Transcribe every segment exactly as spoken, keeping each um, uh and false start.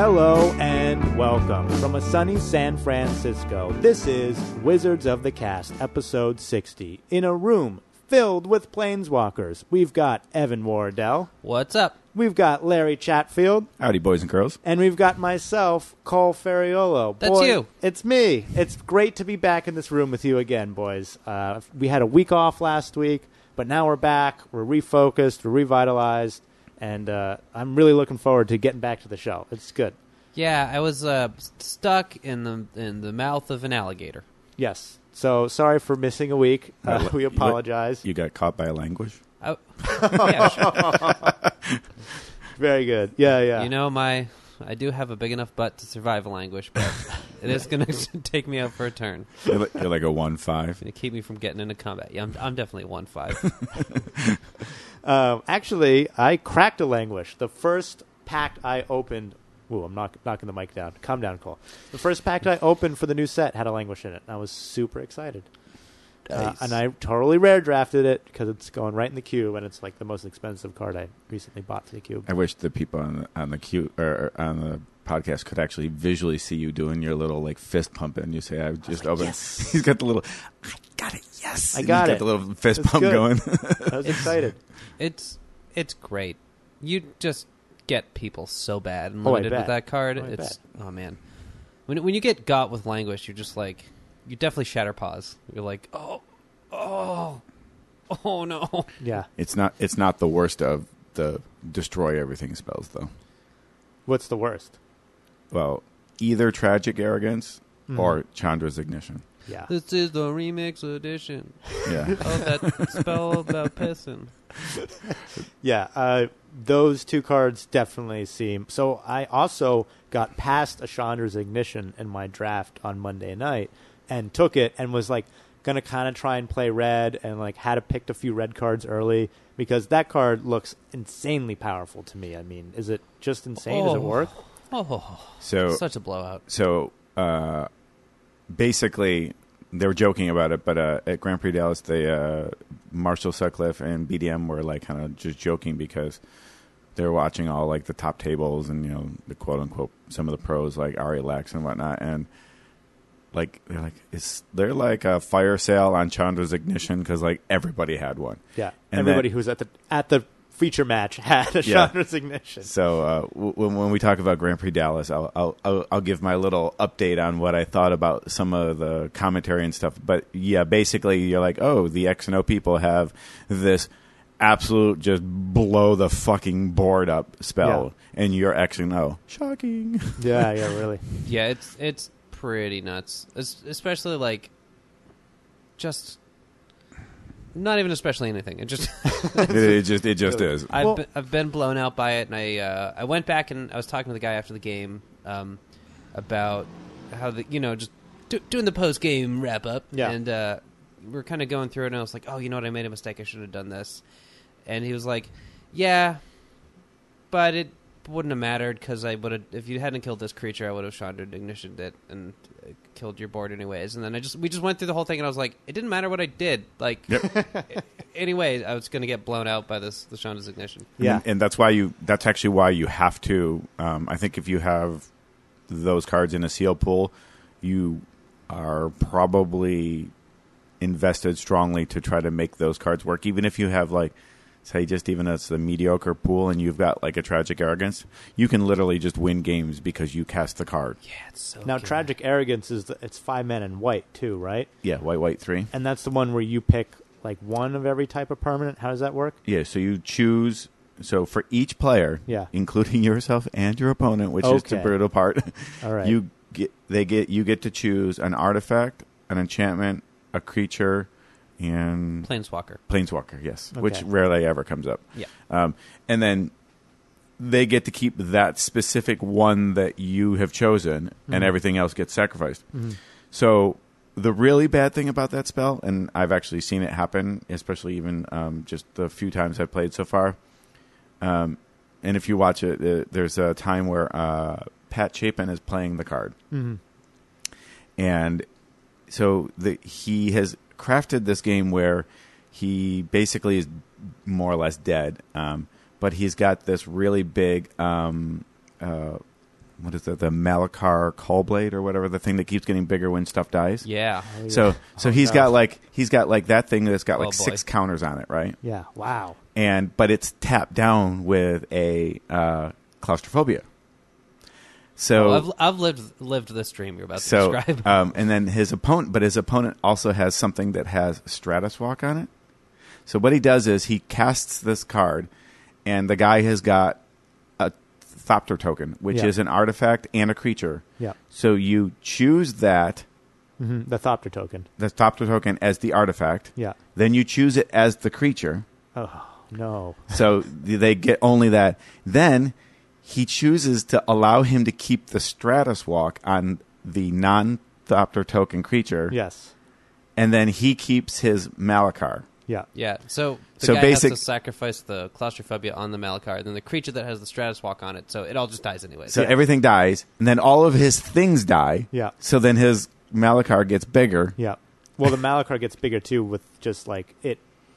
Hello and welcome from a sunny San Francisco. This is Wizards of the Cast, episode sixty. In a room filled with planeswalkers, we've got Evan Wardell. What's up? We've got Larry Chatfield. Howdy, boys and girls. And we've got myself, Cole Ferriolo. That's Boy, you. It's me. It's great to be back in this room with you again, boys. Uh, we had a week off last week, but now we're back. We're refocused. We're revitalized. And uh, I'm really looking forward to getting back to the show. It's good. Yeah, I was uh, stuck in the in the mouth of an alligator. Yes. So sorry for missing a week. Uh, we apologize. You got caught by a language? Oh, yeah, sure. Very good. Yeah, yeah. You know, my I do have a big enough butt to survive a language, but it is going to take me out for a turn. You're like, you're like a one five. To keep me from getting into combat. Yeah, I'm, I'm definitely a one five. um, actually, I cracked a language. The first pack I opened. Ooh, I'm knock, knocking the mic down. Calm down, Cole. The first pack I opened for the new set had a language in it, and I was super excited. Nice. Uh, and I totally rare drafted it because it's going right in the queue, and it's like the most expensive card I recently bought for the cube. I wish the people on the on the queue or, or on the podcast could actually visually see you doing your little like fist pump, and you say, "I just opened." Yes. He's got the little. I got it. Yes, I and got he's it. Got the little fist It's pump good. going. I was excited. It's it's great. You just get people so bad and Oh, I limited bet. with that card. Oh, I it's bet. oh man, when when you get got with language, you're just like you definitely shatter paws. You're like oh oh oh no. Yeah. It's not. It's not the worst of the destroy everything spells, though. What's the worst? Well, either tragic arrogance Mhm. or Chandra's ignition. Yeah. This is the remix edition. Yeah. Oh, that spell about pissing. Yeah, uh, those two cards definitely seem... So I also got past Ashandra's Ignition in my draft on Monday night and took it and was like going to kind of try and play red and like had to pick a few red cards early because that card looks insanely powerful to me. I mean, is it just insane? Does it Oh. work? Oh, So such a blowout. So, uh, basically, they were joking about it, but uh, at Grand Prix Dallas, they, uh, Marshall Sutcliffe and B D M were like kind of just joking because they were watching all like the top tables and, you know, the quote unquote, some of the pros like Ari Lex and whatnot. And like, they're like, is there like a fire sale on Chandra's Ignition? Because like everybody had one. Yeah, And everybody then- who's at the at the feature match had Ashandra's Ignition. So uh, w- when, when we talk about Grand Prix Dallas, I'll, I'll I'll I'll give my little update on what I thought about some of the commentary and stuff. But yeah, basically you're like, oh, the X and O people have this absolute just blow the fucking board up spell, and you're X and O. Shocking. Yeah, yeah, really. Yeah, it's it's pretty nuts. Es- especially like just not even especially anything. It just it, it just it just is. I've Well- been, I've been blown out by it, and I uh, I went back and I was talking to the guy after the game um, about how the you know just do, doing the post game wrap up, Yeah. and uh, we we're kind of going through it, and I was like, oh, you know what, I made a mistake. I should have done this, and he was like, yeah, but it wouldn't have mattered because I would have if you hadn't killed this creature, I would have Chandra Ignitioned it and uh, killed your board anyways. And then I just we just went through the whole thing, and I was like, it didn't matter what I did, like. Anyway, I was going to get blown out by this the Chandra's Ignition. Yeah. and, and that's why you. That's actually why you have to. Um, I think if you have those cards in a seal pool, you are probably invested strongly to try to make those cards work. Even if you have like, say, just even as the mediocre pool, and you've got like a tragic arrogance, you can literally just win games because you cast the card. Yeah, it's so Now, good. Tragic Arrogance is the, it's five men and white too, right? Yeah, white, white, three. And that's the one where you pick like one of every type of permanent. How does that work? Yeah, so you choose. So for each player, Yeah. including yourself and your opponent, which is the Okay. brutal part, All right. you get they get you get to choose an artifact, an enchantment, a creature, and Planeswalker. planeswalker. Yes, which Okay. rarely ever comes up. Yeah. Um, and then they get to keep that specific one that you have chosen, Mhm. and everything else gets sacrificed. Mhm. So the really bad thing about that spell, and I've actually seen it happen, especially even um, just the few times I've played so far. Um, and if you watch it, uh, there's a time where uh, Pat Chapin is playing the card, Mhm. and so the, he has crafted this game where he basically is more or less dead, um, but he's got this really big um, uh, what is that? The Malachar Callblade or whatever, the thing that keeps getting bigger when stuff dies. Yeah. Oh, yeah. So so Oh, he's no. got like he's got like that thing that's got Oh, like boy. six counters on it, right? Yeah. Wow. And but it's tapped down with a uh, claustrophobia. So Oh, I've I've lived lived this dream you're about to so describe. um, and then his opponent, but his opponent also has something that has Stratus Walk on it. So what he does is he casts this card, and the guy has got a Thopter token, which Yeah. is an artifact and a creature. Yeah. So you choose that hmm The Thopter token. the Thopter token as the artifact. Yeah. Then you choose it as the creature. Oh no. So they get only that. Then he chooses to allow him to keep the Stratus Walk on the non-Thopter token creature. Yes. And then he keeps his Malachar. Yeah. Yeah, so the So guy basic- has to sacrifice the claustrophobia on the Malachar, and then the creature that has the Stratus Walk on it, so it all just dies anyway. So Yeah. everything dies, and then all of his things die. Yeah. So then his Malachar gets bigger. Yeah. Well, the Malachar gets bigger too with just like it,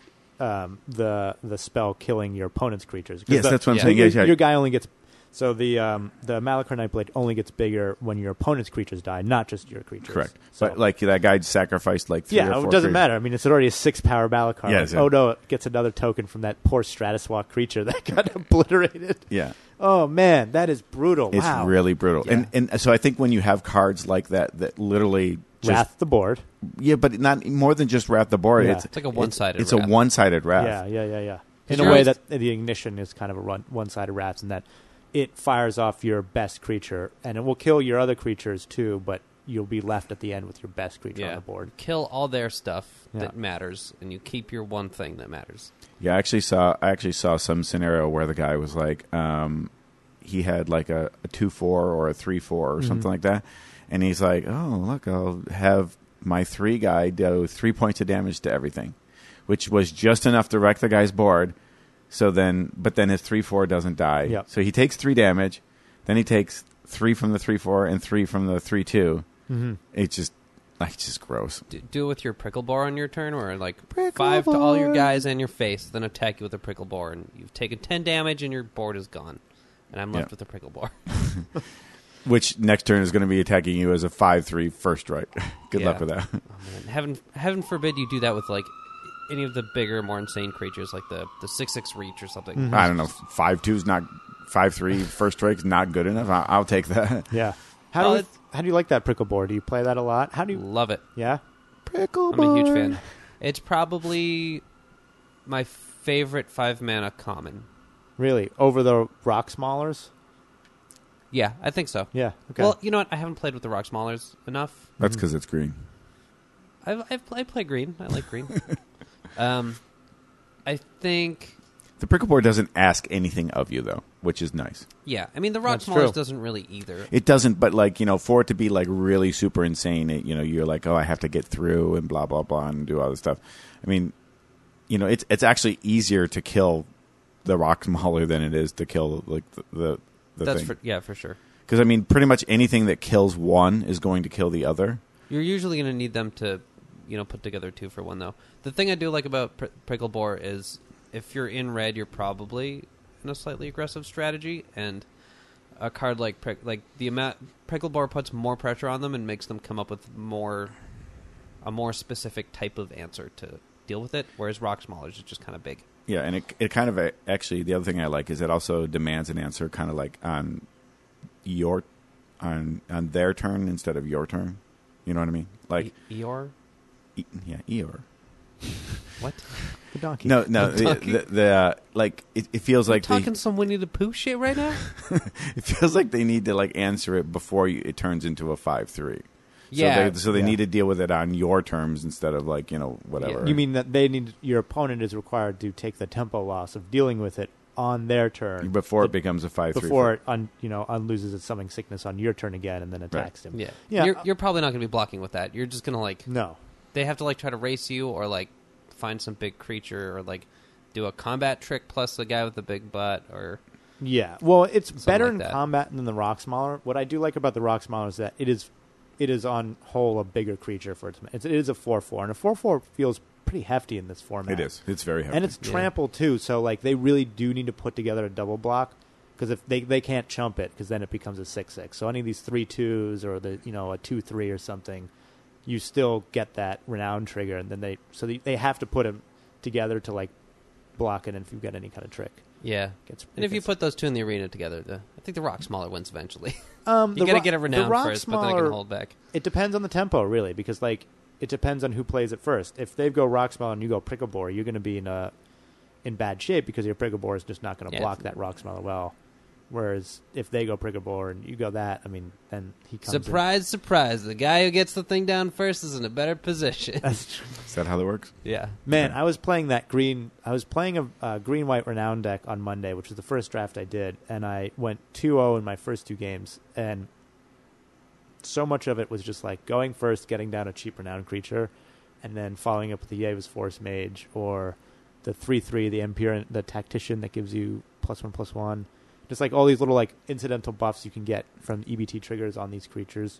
um, the the spell killing your opponent's creatures. 'Cause Yes, the- that's what I'm yeah. saying. Your, Yeah, yeah. your guy only gets so the um, the Malachar Nightblade only gets bigger when your opponent's creatures die, not just your creatures. Correct. So, But like that guy sacrificed like three or yeah, four it doesn't creatures. matter. I mean, it's already a six power Malachar. Yeah, Like, it's a- oh no, it gets another token from that poor Stratus Walk creature that got obliterated. Yeah. Oh man, that is brutal. It's wow. really brutal. Yeah. And and so I think when you have cards like that that literally just Wrath the board. yeah, but not more than just wrath the board. Yeah. It's It's like a one-sided It's, wrath. a one-sided wrath. Yeah, yeah, yeah, yeah. Is In a your- way that the ignition is kind of a run, one-sided wrath, in that it fires off your best creature, and it will kill your other creatures too, but you'll be left at the end with your best creature yeah. on the board. Kill all their stuff Yeah. that matters, and you keep your one thing that matters. Yeah, I actually saw I actually saw some scenario where the guy was like, um, he had like a, a two four or a three four or Mhm. something like that, and he's like, oh look, I'll have my three guy do three points of damage to everything, which was just enough to wreck the guy's board. So then, but then his three four doesn't die. Yep. So he takes three damage, then he takes three from the three four and three from the three two. Mm-hmm. It's just like it's just gross. Do, do it with your prickle bore on your turn, or like Prickle five to all your bore. guys and your face, then attack you with a prickle bore, and you've taken ten damage, and your board is gone, and I'm left Yeah. with a prickle bore. Which next turn is going to be attacking you as a five three first strike. Good Yeah. luck with that. Oh, man. Heaven, heaven forbid you do that with like any of the bigger, more insane creatures, like the the six six reach or something. Mhm. I don't know. Five two's not five three first strike's not good enough. I'll, I'll take that. Yeah. How Well, do you, it's- how do you like that prickle board? Do you play that a lot? How do you? Love it. Yeah. Prickle I'm a huge fan. It's probably my favorite five mana common. Really, over the rock smallers? Yeah, I think so. Yeah. Okay. Well, you know what? I haven't played with the rock smallers enough. That's because it's green. I've, I've I play green. I like green. um, I think. The prickle board doesn't ask anything of you though, which is nice. Yeah, I mean the rock That's smallers true. doesn't really either. It doesn't, but like you know, for it to be like really super insane, it, you know, you're like, oh, I have to get through and blah blah blah and do all this stuff. I mean, you know, it's it's actually easier to kill the rock mauler than it is to kill like the the, the That's thing. for, yeah, for sure. Because I mean, pretty much anything that kills one is going to kill the other. You're usually going to need them to, you know, put together two for one, though. The thing I do like about Pr- Prickle Bore is if you're in red, you're probably in a slightly aggressive strategy, and a card like Prick, like the amount Prickle Bore puts more pressure on them and makes them come up with more a more specific type of answer to deal with it, whereas Rock Smallers is just kind of big. Yeah, and it it kind of uh, actually the other thing I like is it also demands an answer kind of like on your on on their turn instead of your turn. You know what I mean? Like e- Eeyore? e- yeah, Eeyore. What? The donkey. No, no, The the, donkey? the, the uh, like it, it feels like Talking they, some Winnie the Pooh shit right now? it feels like they need to like answer it before you, it turns into a five three. Yeah. So they, so they Yeah. need to deal with it on your terms instead of like you know whatever. You mean that they need your opponent is required to take the tempo loss of dealing with it on their turn before it becomes a five three? before it un, you know unloses its summoning sickness on your turn again and then attacks him. Yeah. Yeah. You're, you're probably not going to be blocking with that. You're just going to, like, No. they have to, like, try to race you or, like, find some big creature or, like, do a combat trick plus the guy with the big butt or... Yeah. Well, it's Something better like in that. combat than the rock smaller. What I do like about the rock smaller is that it is it is on whole a bigger creature for its it's, it is a four four and a four four feels pretty hefty in this format. It is. It's very heavy. And it's Yeah. trample too, so like they really do need to put together a double block because if they they can't chump it because then it becomes a six six. So any of these three twos or the you know a two three or something, you still get that renown trigger, and then they so they, they have to put them together to like block it. And if you get any kind of trick, yeah. Gets, and if gets, you put those two in the arena together, the, I think the rock smaller wins eventually. Um, you got to ro- get a renown first, smaller, but then I can hold back. It depends on the tempo, really, because like it depends on who plays it first. If they go rock smaller and you go prickle bore, you're going to be in a in bad shape because your prickle bore is just not going to Yeah, block that rock smaller well. Whereas if they go prickle bore and you go that, I mean, then he comes. Surprise, in. surprise! The guy who gets the thing down first is in a better position. That's true. Is that how that works? Yeah, Man, I was playing that green. I was playing a uh, green white renown deck on Monday, which was the first draft I did, and I went two oh in my first two games, and so much of it was just like going first, getting down a cheap renown creature, and then following up with the Yeva's Force Mage or the three three, the Empyrean, the Tactician that gives you plus one plus one. Just like all these little like incidental buffs you can get from E B T triggers on these creatures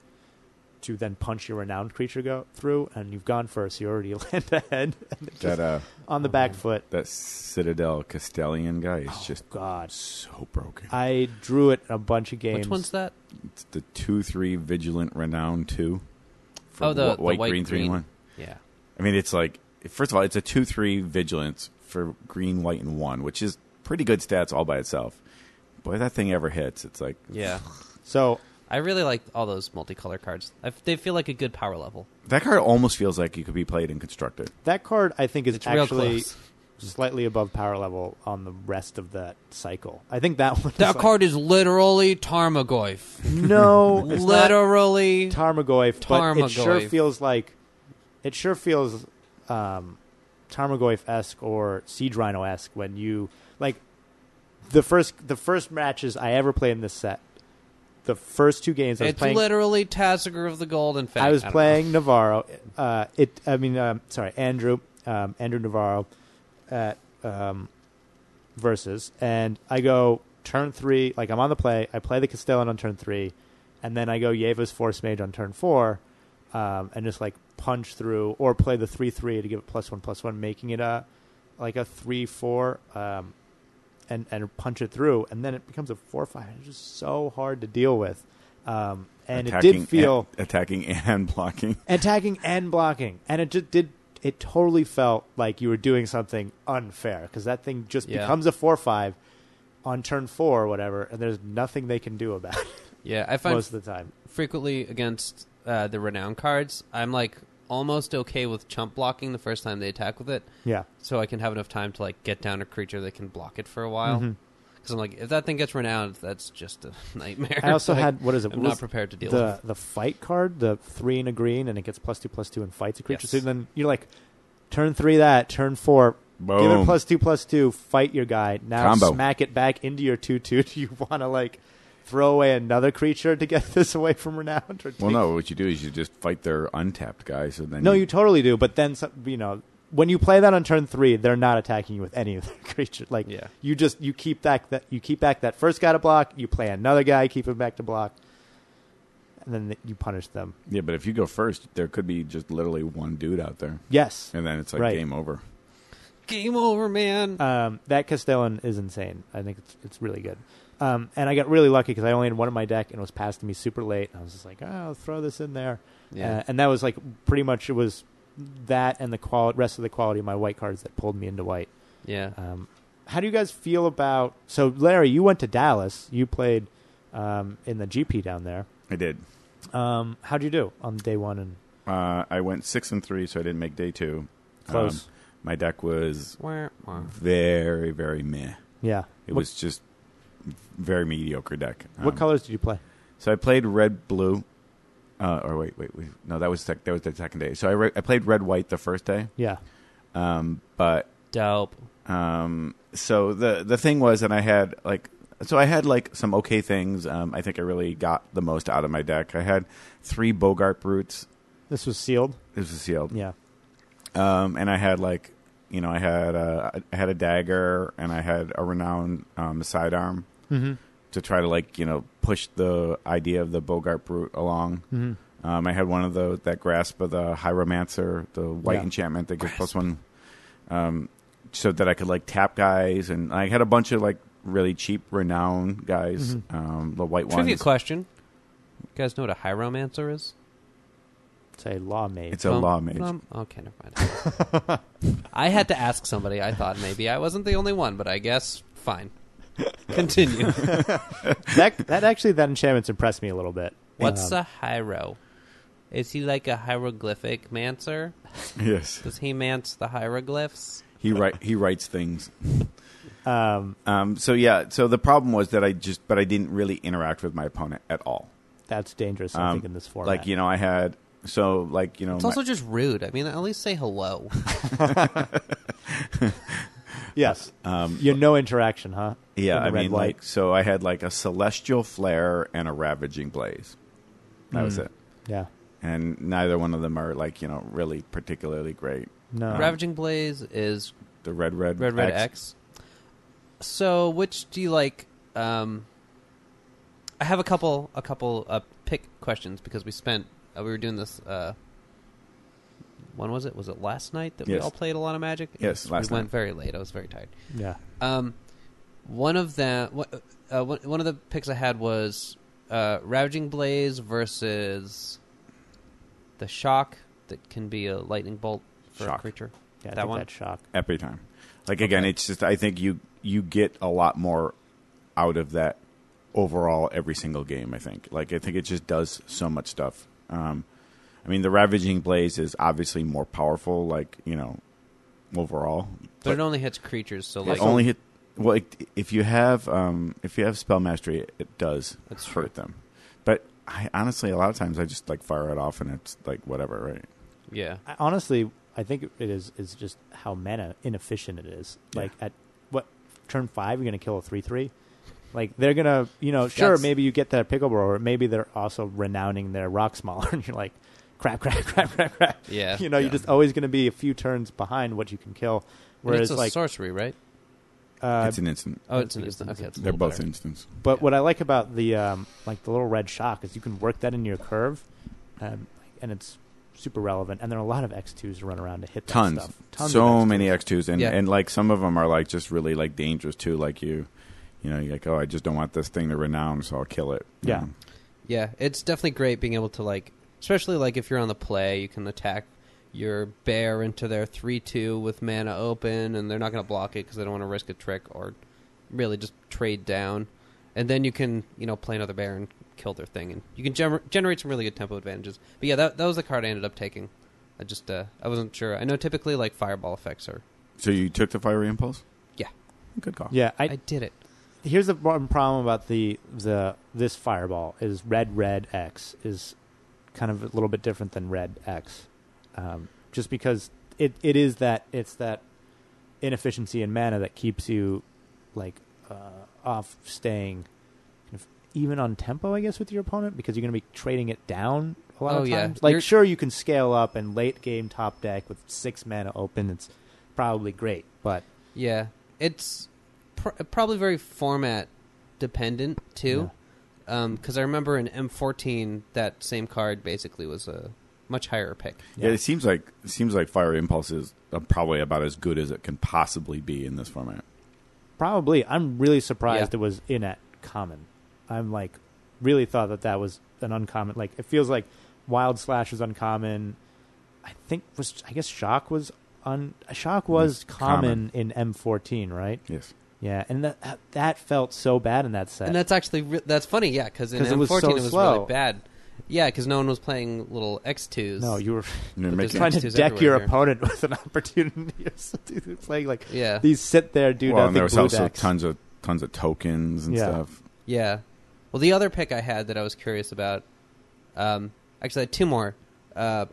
to then punch your renowned creature go through, and you've gone first. You already land ahead. And it's That just uh, on the back foot. that Citadel Castellian guy is Oh, just God. so broken. I drew it in a bunch of games. which one's that? It's the two three Vigilant Renown two. For Oh, the- wh- the white white green three green. and one. Yeah, I mean, it's like first of all, it's a two three Vigilance for green, white, and one, which is pretty good stats all by itself. Boy, that thing ever hits, it's like yeah. So I really like all those multicolor cards. I, they feel like a good power level. that card almost feels like it could be played in Constructed. that card, I think, is It's real actually close. slightly above power level on the rest of that cycle. I think that one. That is like- card is literally Tarmogoyf. No, it's not literally. Tarmogoyf, but it sure Tarmogoyf. feels like it sure feels um, Tarmogoyf-esque or Siege Rhino-esque when you like the first the first matches I ever played in this set. The first two games I was It's playing. literally Tassiger of the Golden Fang. I was don't playing know. Navarro. Uh, it. I mean, um, sorry, Andrew. Um, Andrew Navarro at um, versus, and I go turn three. Like I'm on the play. I play the Castellan on turn three, and then I go Yeva's Force Mage on turn four, um, and just like punch through or play the three three to give it plus one plus one, making it a like a three four. Um, and and punch it through, and then it becomes a four five. It's just so hard to deal with, um, and attacking it did feel and, attacking and blocking. attacking and blocking, and it just did. It totally felt like you were doing something unfair because that thing just Yeah. becomes a four five on turn four or whatever, and there's nothing they can do about it Yeah, I find most of the time. frequently against uh, the renown cards, I'm like almost okay with chump blocking the first time they attack with it, Yeah, so I can have enough time to like get down a creature that can block it for a while. Mhm. Because I'm like, if that thing gets renowned, that's just a nightmare. I also Like, had what is it? I'm What not was prepared to deal the with. the fight card, the three and a green, and it gets plus two plus two and fights a creature. Yes. So then you're like, turn three that, turn four. Boom. Give it plus two, plus two, fight your guy. Now Combo. smack it back into your two two. Do you want to, like, throw away another creature to get this away from Renowned? Or Well, take- no. What you do is you just fight their untapped guy. So then No, you totally do. But then, some, you know, when you play that on turn three, they're not attacking you with any of their creatures. Like, Yeah. you just, you keep back that, you keep back that first guy to block, you play another guy, keep him back to block, and then you punish them. Yeah, but if you go first, there could be just literally one dude out there, Yes. and then it's like Right. game over. Game over, man. Um, that Castellan is insane. I think it's it's really good. Um, and I got really lucky because I only had one in my deck and it was passed to me super late. And I was just like, oh, I'll throw this in there. Yeah. Uh, and that was like pretty much it was that and the quali- rest of the quality of my white cards that pulled me into white. yeah. Um, how do you guys feel about? So Larry, you went to Dallas. You played um, in the G P down there. I did. Um, how'd you do on day one and Uh, I went six and three, so I didn't make day two. close? Um, my deck was Wah, wah. very, very meh. Yeah. It what, was just very mediocre deck. what Um, colors did you play? So I played red, blue. Uh, or wait, wait, wait. No, that was sec- that was the second day. So I re- I played red, white the first day. Yeah. Um, but Dope. um, so the the thing was, and I had like, so I had like some okay things. Um, I think I really got the most out of my deck. I had three Bogart Brutes. This was sealed. This was sealed. Yeah. Um, and I had like, you know, I had a, I had a dagger and I had a renowned um, sidearm Mm-hmm. to try to like, you know, push the idea of the Bogart Brute along. Mm-hmm. Um, I had one of the that grasp of the Hieromancer, the white Yeah. enchantment that gives plus one, um, so that I could like tap guys, and I had a bunch of like really cheap renown guys, Mhm. um, the white Trivia ones. question. You guys know what a Hieromancer is? It's a law mage. It's a Um, law mage. um, okay, never mind. I had to ask somebody. I thought maybe I wasn't the only one, but I guess fine. Continue. that that actually that enchantment's impressed me a little bit. What's Um, a Hyro? Is he like a hieroglyphic mancer? Yes, Does he mance the hieroglyphs? he write he writes things. um, Um, so yeah, so the problem was that I just, but I didn't really interact with my opponent at all. that's dangerous, I Um, think, in this format. Like you know, I had so like you know, It's my- also just rude. I mean, at least say hello. yes, um, you no interaction, huh? yeah, In the I red mean, light. like so I had like a celestial flare and a ravaging blaze. That was Mm. it, Yeah, and neither one of them are like you know really particularly great. no. Ravaging Blaze is The red, red, Red Red X. X. So, which do you like? Um, I have a couple, a couple uh, pick questions because we spent. Uh, we were doing this. Uh, when was it? Was it last night that we Yes. all played a lot of Magic? Yes, last we night. went very late. I was very tired. Yeah, Um, one of them, wh- uh, one one of the picks I had was uh, Ravaging Blaze versus the Shock that can be a lightning bolt for Shock. a creature. yeah. I That think one? That shock. Every time. Like again, Okay. it's just I think you you get a lot more out of that overall every single game. I think like I think it just does so much stuff. Um, I mean, the Ravaging Blaze is obviously more powerful, like you know, overall. But it only hits creatures, so It like only hit. Well, it, if you have um, if you have spell mastery, it, it does That's hurt them. But I, honestly, a lot of times I just like fire it off, and it's like whatever, right? yeah. I, honestly, I think it is is just how mana inefficient it is. Yeah. Like at what turn five, you're gonna kill a three three. Like they're gonna, you know, sure, That's- maybe you get that pickleball, or maybe they're also renowning their rock smaller, and you're like, crap, crap, crap, crap, crap. Yeah. You know, Yeah. you're just always gonna be a few turns behind what you can kill. And Whereas it's a like, sorcery, right? uh, it's an instant. Oh, it's I an think it's instant. an Okay, it's a They're little both better. instants. but yeah. what I like about the um, like the little red shock is you can work that into your curve, um, and it's super relevant. And there are a lot of X twos to run around to hit that Tons, stuff. Tons so of X twos. many X twos, and Yeah. and like some of them are like just really like dangerous too. Like you, you know, you're like, oh, I just don't want this thing to renown, so I'll kill it. you Yeah. know? Yeah, it's definitely great being able to like, especially like if you're on the play, you can attack your bear into their three two with mana open, and they're not going to block it because they don't want to risk a trick or really just trade down. And then you can, you know, play another bear and kill their thing, and you can gener- generate some really good tempo advantages. But yeah, that that was the card I ended up taking. I just uh, I wasn't sure. I know typically like fireball effects are. So you took the fiery impulse? Yeah. Good call. Yeah, I, I did it. here's the one problem about the the this fireball is red red X is kind of a little bit different than red X, um, just because it, it is that it's that inefficiency in mana that keeps you like uh, off staying kind of even on tempo, I guess, with your opponent because you're going to be trading it down a lot Oh, of yeah. times. Like You're- sure you can scale up and late game top deck with six mana open. It's probably great, but Yeah, it's pr- probably very format dependent too. Because I remember in M fourteen that same card basically was a much higher pick. Yeah, it seems like it seems like fiery impulse is uh, probably about as good as it can possibly be in this format. Probably. I'm really surprised Yeah. it was in at common. I'm like, really thought that that was an uncommon. Like, it feels like Wild Slash was uncommon. I think was I guess Shock was un Shock was It's common, common. in M fourteen, right? Yes. Yeah, and that that felt so bad in that set. And that's actually re- that's funny, yeah. Because in 'Cause it M was fourteen so it was slow. really bad. Yeah, because no one was playing little X twos. no, you were You're But making there's trying to X twos deck your everywhere here. opponent with an opportunity. It's like like Yeah, these sit there, do well, nothing and there was blue also decks. tons of tons of tokens and Yeah. stuff. yeah. Well, the other pick I had that I was curious about, um, actually I had two more. Uh,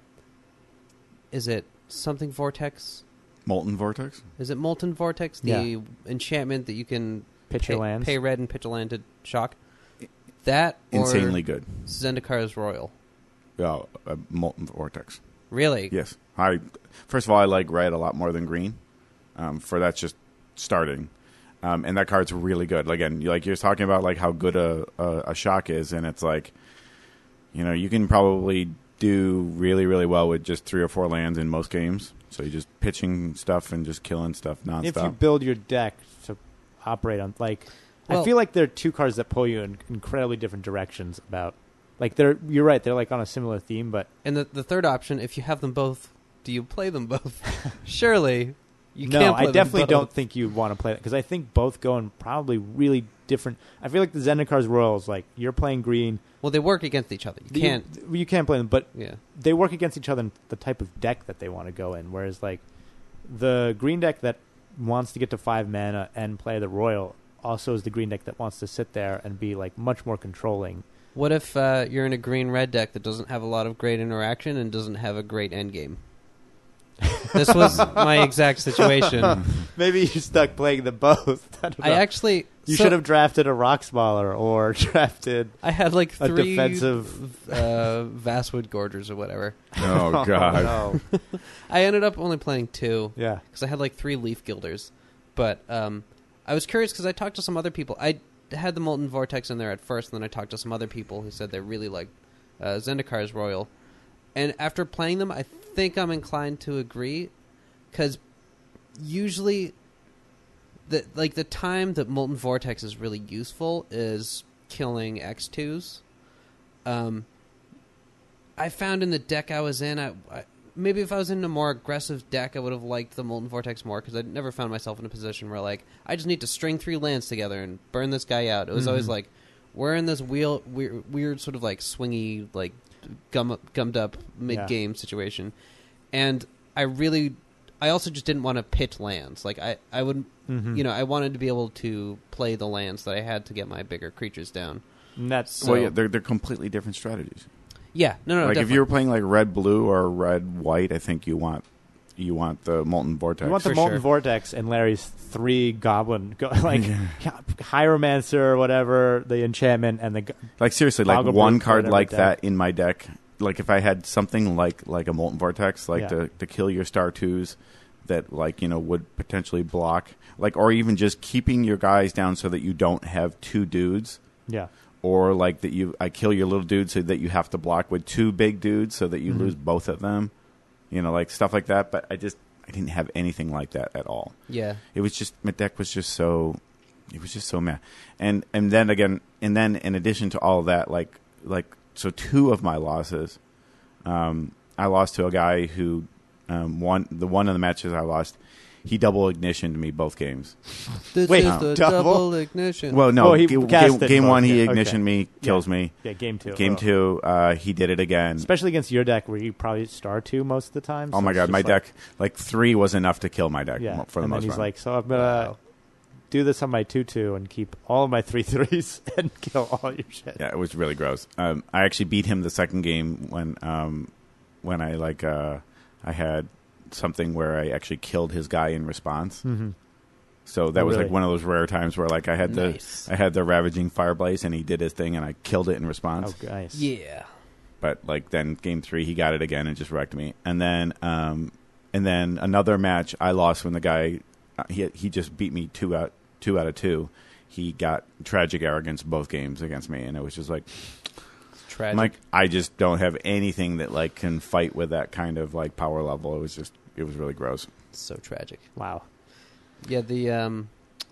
is it something Vortex? Molten Vortex. Is it Molten Vortex? The Yeah. enchantment that you can Pitch pay, your lands. pay red and pitch a land to shock. That or Insanely good. Zendikar's Royal. Yeah, uh, Molten Vortex. Really? Yes. I first of all, I like red a lot more than green. Um, for that's just starting, um, and that card's really good. Like, again, you- like you're talking about, like how good a, a a shock is, and it's like, you know, you can probably do really really well with just three or four lands in most games. So you're just pitching stuff and just killing stuff nonstop. If you build your deck to operate on. Like, Well- I feel like they're two cards that pull you in incredibly different directions. About like they're you're right. They're like on a similar theme, but And the the third option, if you have them both, do you play them both? Surely you no, can't. Play I definitely them both. don't think you want to play it because I think both go in probably really different. I feel like the Zendikars Royals, like you're playing green. Well, they work against each other. You can't. You, you can't play them, but Yeah. they work against each other in the type of deck that they want to go in. Whereas like the green deck that wants to get to five mana and play the Royal also is the green deck that wants to sit there and be like much more controlling. What if uh, you're in a green-red deck that doesn't have a lot of great interaction and doesn't have a great endgame? This was my exact situation. Maybe you're stuck playing them both. I, don't know. I actually you so should have drafted a Rock Smaller or drafted. I had like a three defensive- uh, Vastwood Gorgers or whatever. Oh God. no. I ended up only playing two Yeah. because I had like three Leaf Gilders. But um, I was curious because I talked to some other people. I had the Molten Vortex in there at first, and then I talked to some other people who said they really liked uh, Zendikars Royal. And after playing them, I think I'm inclined to agree, because usually, the like the time that Molten Vortex is really useful is killing X twos. Um, I found in the deck I was in, I, I maybe if I was in a more aggressive deck, I would have liked the Molten Vortex more, because I'd never found myself in a position where like I just need to string three lands together and burn this guy out. It was Mhm. always like we're in this wheel, weird, weird sort of like swingy, like gum gummed up mid game situation, and I really, I also just didn't want to pit lands. Like I, I would, Mhm. you know, I wanted to be able to play the lands that I had to get my bigger creatures down. And that's So- Well, yeah, they're they're completely different strategies. Yeah, no, no, like if definitely. you were playing like red blue or red white, I think you want you want the Molten Vortex. You want the For Molten sure. Vortex and Larry's three Goblin, go, like Hieromancer or whatever, the enchantment, and the. go- Like seriously, like Toggle one Blitz, card whatever like deck. that in my deck. Like if I had something like like a Molten Vortex, like Yeah. to to kill your star twos, that like you know would potentially block, like or even just keeping your guys down so that you don't have two dudes, Yeah. or like that you I kill your little dude so that you have to block with two big dudes so that you Mhm. lose both of them, you know, like stuff like that. But I just I didn't have anything like that at all. yeah, It was just my deck was just so it was just so meh. And and then again and then in addition to all of that, like like so two of my losses, um, I lost to a guy who um, won the one of the matches I lost. He double ignitioned me both games. this Wait, is the double? double ignition. Well, no, Oh, he ga- cast game, it game both, one he yeah, ignitioned okay. me, kills me. Yeah, game two. Game Oh. two, uh, he did it again. Especially against your deck where you probably star two most of the time. Oh so my it's god, just my like- deck like three was enough to kill my deck Yeah. mo- for the and most then he's part. like, so I'm going to Wow. do this on my two two and keep all of my three threes and kill all your shit. Yeah, it was really gross. Um, I actually beat him the second game when um, when I like uh, I had something where I actually killed his guy in response. Mm-hmm. So that Oh, was really? like one of those rare times where like I had Nice. the I had the ravaging fireblaze and he did his thing and I killed it in response. Oh, nice. yeah, But like then game three he got it again and just wrecked me. And then um, and then another match I lost when the guy uh, he he just beat me two out two out of two. He got tragic arrogance both games against me and it was just like it's tragic. I'm like I just don't have anything that like can fight with that kind of like power level. It was just it was really gross. so tragic. Wow. Yeah, the um,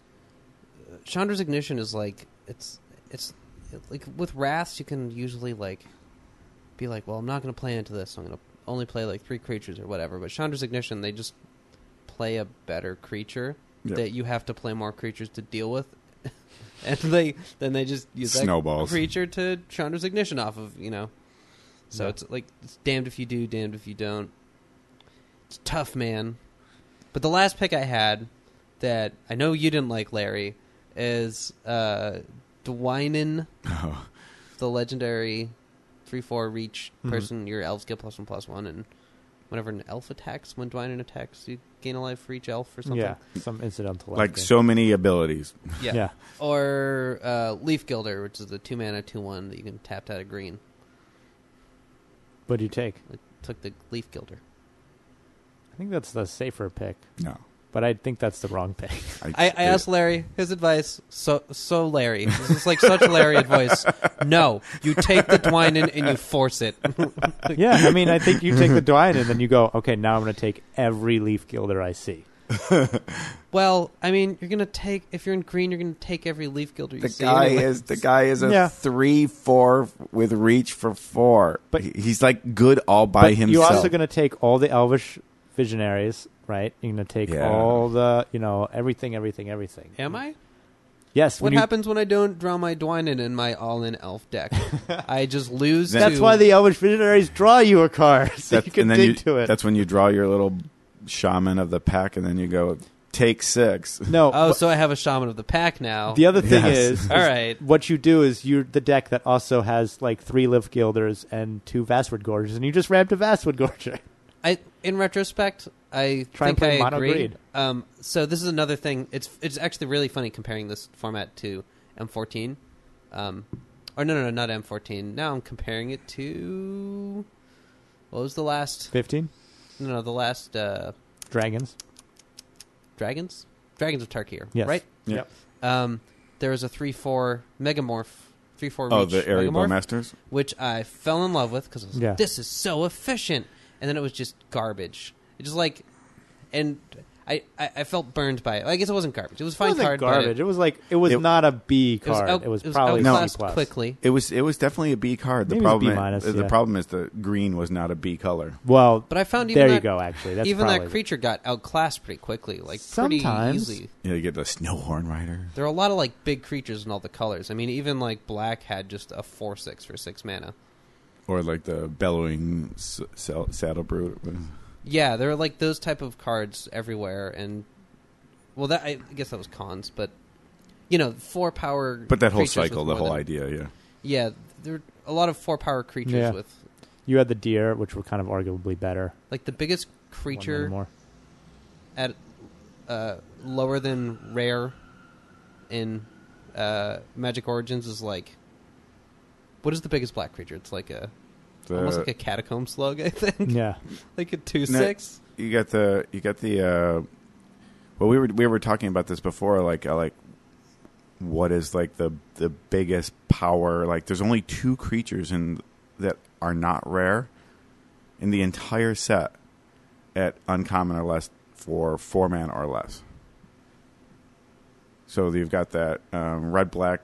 Chandra's Ignition is like it's it's like with Wraths you can usually like be like, well, I'm not going to play into this. I'm going to only play like three creatures or whatever. But Chandra's Ignition, they just play a better creature Yep. that you have to play more creatures to deal with, and they then they just use Snowballs. that creature to Chandra's Ignition off of, you know. So Yeah. it's like it's damned if you do, damned if you don't. It's tough, man. But the last pick I had that I know you didn't like, Larry, is uh, Dwynen, Oh. the legendary three four reach Mhm. person. Your elves get plus one plus one, and whenever an elf attacks, when Dwynen attacks, you gain a life for each elf or something. Yeah, some incidental. Like thing. so many abilities. Yeah. Yeah. Or uh, Leaf Gilder, which is the two mana two one that you can tap out of green. What do you take? I took the Leaf Gilder. I think that's the safer pick, No. but I think that's the wrong pick. I, I asked Larry his advice. So, so Larry, this is like such Larry advice. No, you take the Dwynen and you force it. Yeah, I mean, I think you take the Dwayne and then you go, okay, now I'm going to take every Leaf Gilder I see. Well, I mean, you're gonna take if you're in green, you're gonna take every leaf gilder you The see. guy anyways. is the guy is a Yeah. three four with reach for four, But- but he's like good all by But himself. You're also going to take all the Elvish visionaries, right? You're going to take Yeah. all the, you know, everything, everything, everything. Am I? Yes. What when you- happens when I don't draw my Dwynen in my all-in elf deck? I just lose. That's That's to- why the Elvish visionaries draw you a card, so That- you can and then dig you, to it. That's when you draw your little shaman of the pack, and then you go take six. No. Oh, but so I have a shaman of the pack now. the other thing Yes. is, All right. what you do is you're the deck that also has like three Lift Gilders and two Vastwood Gorgers, and you just ramped a Vastwood Gorger. I, in retrospect, I Try and think play I mono agree. green. Um, so this is another thing. It's it's actually really funny comparing this format to M fourteen. Um, or no, no, no, not M fourteen. Now I'm comparing it to what was the last? Fifteen No, no, the last uh, dragons. dragons. Dragons of Tarkir. Yes. Right. Yep. Um, there was a three four Megamorph. Three four. Oh, reach the area Megamorph, bowmasters. which I fell in love with because Yeah. this is so efficient, and then it was just garbage. It just like, and I, I, I felt burned by it. I guess it wasn't garbage. It was It fine wasn't card. but garbage. It, It was like it was It- not a B it was card. out, It was it was probably No. C outclassed plus. quickly. It was it was definitely a B card. The Maybe it was problem B minus, is, the yeah. problem is the green was not a B color. Well, But I found even there that, you go. Actually, that's even probably that creature got outclassed pretty quickly, like Sometimes. pretty easily. You know, you get the Snowhorn Rider. There are a lot of like big creatures in all the colors. I mean, even like black had just a four six for six mana. Or like the bellowing s- sal- saddle brute. Yeah, there are like those type of cards everywhere, and well, that I guess that was cons, but you know, four power. But that whole creatures cycle, with the more whole than- idea, yeah. Yeah, there are a lot of four power creatures Yeah. with you had the deer, which were kind of arguably better. like the biggest One creature more. at uh, lower than rare in uh, Magic Origins is like what is the biggest black creature? It's like a The, almost like a catacomb slug, I think. Yeah. Like a two six. you got the you got the uh, well we were we were talking about this before, like uh, like what is like the the biggest power, like there's only two creatures in that are not rare in the entire set at uncommon or less for four mana or less. So you've got that um, red black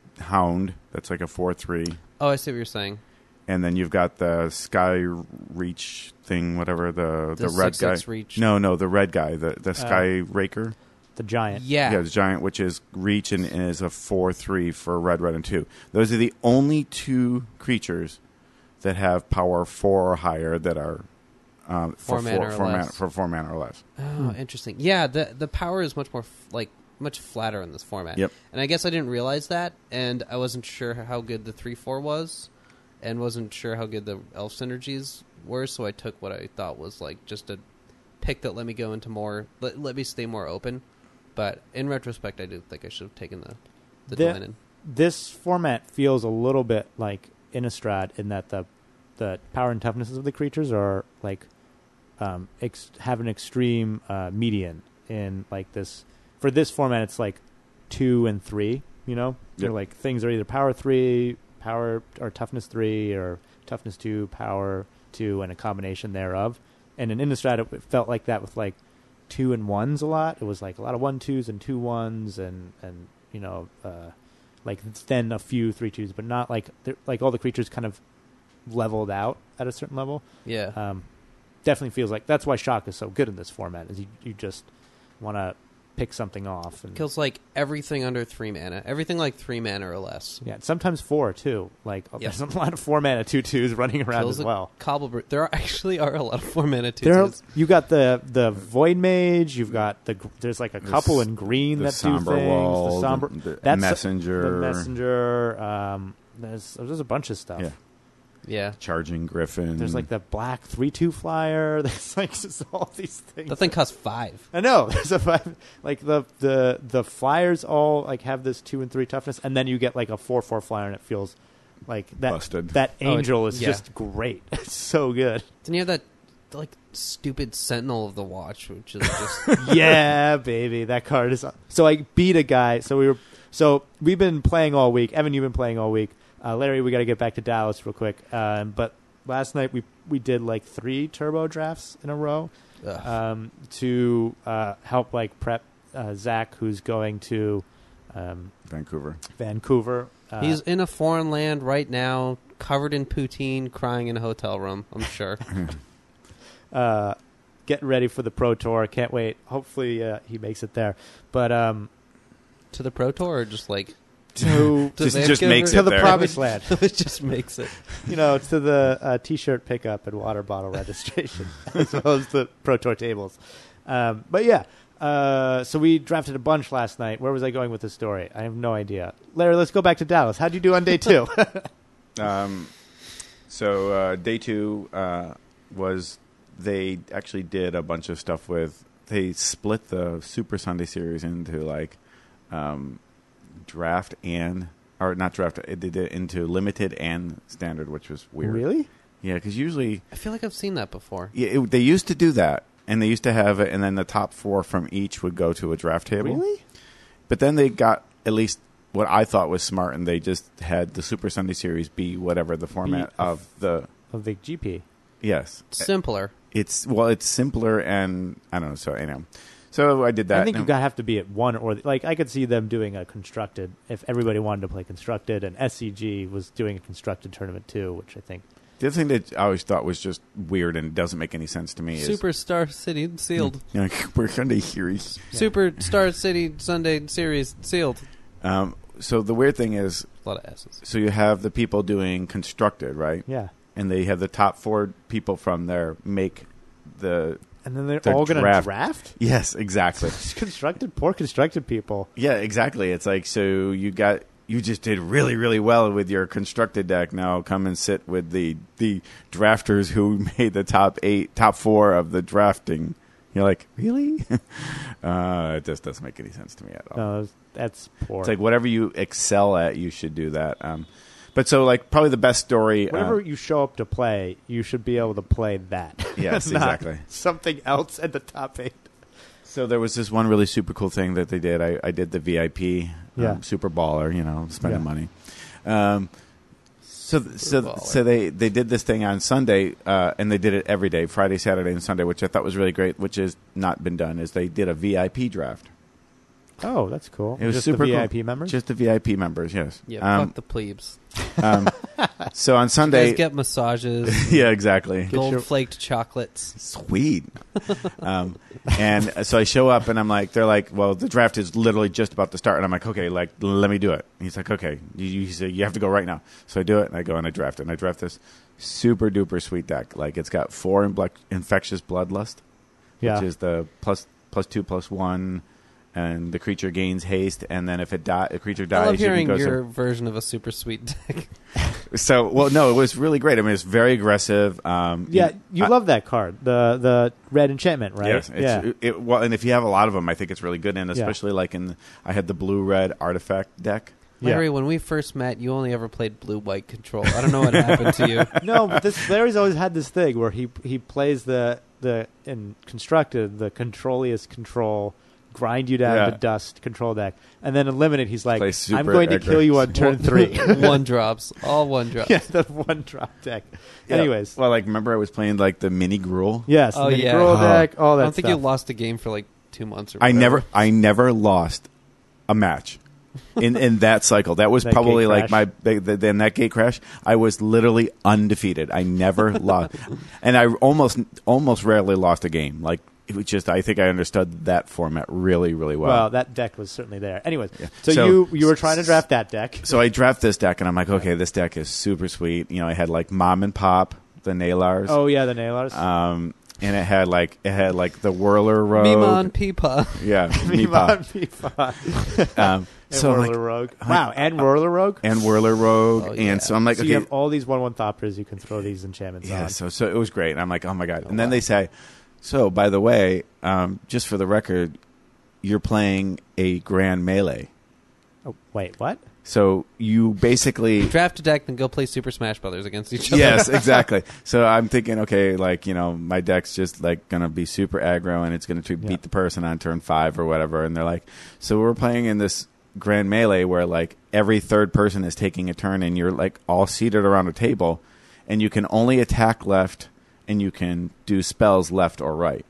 hound that's like a four three. Oh, I see what you're saying. And then you've got the Sky Reach thing, whatever the the, The red six, guy. six reach. No, no, the red guy, the the Sky Raker. The giant. Yeah. Yeah, the giant, which is reach and, and is a four three for red, red, and two. Those are the only two creatures that have power four or higher that are um, Four for mana four, or four less. mana for four mana or less. Oh, interesting. Yeah, the the power is much more f- like much flatter in this format. Yep. And I guess I didn't realize that, and I wasn't sure how good the three four was, and wasn't sure how good the elf synergies were. So I took what I thought was like just a pick that let me go into more, let, let me stay more open. But in retrospect, I do think I should have taken the the, The- Dwynen. This format feels a little bit like Innistrad in that the the power and toughnesses of the creatures are like um, ex- have an extreme uh, median in like this. For this format, it's like two and three. You know, they're Yep. like things are either power three, power or toughness three, or toughness two, power two, and a combination thereof. And in Innistrad, it felt like that with like two and ones a lot. It was like a lot of one twos and two ones, and and you know, uh, like then a few three twos, but not like they're- like all the creatures kind of leveled out at a certain level. Yeah. Um, definitely feels like that's why Shock is so good in this format. Is you you just want to pick something off and Kills like everything under three mana. Everything like three mana or less. yeah, sometimes four too. Like Yep. there's a lot of four mana two twos running around Kills as a well. Cobble Brute. There are actually are a lot of four mana two There, are, twos. you got the the Void Mage. You've got the gr- there's like a The couple s- in green the that do somber things. wall, the somber, the, the that's messenger, the messenger. Um, there's there's a bunch of stuff. Yeah. Yeah. charging griffin. There's like the black three two flyer. There's like just all these things. That thing costs five. I know. There's a five, like the the the flyers all like have this two and three toughness, and then you get like a four four flyer, and it feels like that. Busted. That Oh, it- angel is yeah. just great. It's so good. Then you have that like stupid Sentinel of the Watch, which is just Yeah, baby, that card is. So I beat a guy. So we were. So we've been playing all week. Evan, you've been playing all week. Uh, Larry, we got to get back to Dallas real quick. Um, but last night we we did like three turbo drafts in a row Ugh. um, to uh, help like prep uh, Zach, who's going to um, Vancouver. Vancouver. Uh, He's in a foreign land right now, covered in poutine, crying in a hotel room, I'm sure. uh, getting ready for the Pro Tour. Can't wait. Hopefully uh, he makes it there. But um, To the Pro Tour or just like... to To Just, just Vancouver? makes to it the there. promised land. it just makes it. You know, to the uh, T-shirt pickup and water bottle registration, as well as the Pro Tour tables. Um, but yeah, uh, so we drafted a bunch last night. Where was I going with the story? I have no idea. Larry, let's go back to Dallas. How'd you do on day two? Um, so uh, day two uh, was they actually did a bunch of stuff with. They split the Super Sunday Series into like um, draft and or not draft. They did it into limited and standard, which was weird. Really? Yeah, because usually I feel like I've seen that before. yeah, it, they used to do that, and they used to have it, and then the top four from each would go to a draft table. Really? But then they got at least what I thought was smart, and they just had the Super Sunday Series be whatever the format Be- of the Of the G P. yes. Simpler. It's well, it's simpler, and I don't know. So anyhow, so I did that. I think Now- you got to have to be at one or the, like I could see them doing a constructed if everybody wanted to play constructed, and S C G was doing a constructed tournament too, which I think. the other thing that I always thought was just weird and doesn't make any sense to me is Superstar City sealed. you know, we're Sunday Series. Superstar City Sunday Series sealed. Um, so the weird thing is, A lot of S's. so you have the people doing constructed, right? Yeah. And they have the top four people from there make the And then they're The all going to draft. draft? yes, exactly. constructed, poor constructed people. Yeah, exactly. It's like, so you got you just did really, really well with your constructed deck. Now come and sit with the the drafters who made the top eight, top four of the drafting. You're like, really? uh, it just doesn't make any sense to me at all. No, that's poor. It's like whatever you excel at, you should do that. Um, but so, like, probably the best story. Whenever uh, you show up to play, you should be able to play that. Yes, Not exactly. Something else at the top eight. So there was this one really super cool thing that they did. I, I did the V I P, Yeah. um, super baller, you know, spending Yeah. money. Um, so so baller. so they, they did this thing on Sunday, uh, and they did it every day, Friday, Saturday, and Sunday, which I thought was really great. Which has not been done. Is they did a V I P draft. Oh, that's cool. It was Just super the cool. V I P members? Just the V I P members, yes. Yeah, Um, fuck the plebes. um, so on You Sunday, guys get massages, yeah, exactly. gold your- flaked chocolates. Sweet. um, and so I show up and I'm like, they're like, well, the draft is literally just about to start. And I'm like, okay, like, let me do it. And he's like, okay, you, you, he said, you have to go right now. So I do it and I go and I draft it. And I draft this super duper sweet deck. Like, it's got four in infectious bloodlust, Yeah. which is the plus plus two plus one. And the creature gains haste, and then if it die, a creature dies, I love you can hearing go your some- version of a super sweet deck. So, well, no, it was really great. I mean, it's very aggressive. Um, Yeah, you I- love that card, the the red enchantment, right? Yes, it's, yeah. it, it- well, and if you have a lot of them, I think it's really good. And especially like in, I had the blue red artifact deck. Yeah. Larry, when we first met, you only ever played blue white control. I don't know what happened to you. No, but this Larry's always had this thing where he he plays the the in constructed the controliest control, grind you down Yeah. to dust control deck, and then in limited he's like, Play I'm super going to aggro. kill you on turn three. One drops, all one drops. Yeah, the one drop deck. Yeah. Anyways, Well, like remember I was playing like the mini Gruul. yes, Oh, the yeah. Gruul Oh. deck, all that I don't think stuff. you lost a game for like two months or I whatever. never, I never lost a match in in that cycle. That was That probably gate like my crash. the, the, then that gate crash. I was literally undefeated. I never lost, and I almost almost rarely lost a game. Like it was just, I think I understood that format really, really well. Well, that deck was certainly there. Anyways, Yeah. so, So- you you were trying to draft that deck. So I draft this deck, and I'm like, okay, this deck is super sweet. You know, I had like Mom and Pop, the Nailars. Oh yeah, the Nailars. Um, and it had like it had like the Whirler Rogue. Mimon Peepa. Yeah, Mimon, Meepa. Mimon, Um, and so I'm Whirler like, Rogue. I'm Wow, like- and Whirler Rogue. and Whirler Rogue, Oh, yeah. and so I'm like, So okay, you have all these one one Thopters you can throw these enchantments yeah. on. So so it was great. And I'm like, oh my god. Oh, and then wow. they say, so by the way, um, just for the record, you're playing a grand melee. Oh, wait, what? So you basically Draft a deck, then go play Super Smash Brothers against each other. yes, exactly. So I'm thinking, okay, like, you know, my deck's just like gonna be super aggro, and it's gonna beat Yeah. the person on turn five or whatever. And they're like, so we're playing in this grand melee where like every third person is taking a turn, and you're like all seated around a table, and you can only attack left, and you can do spells left or right.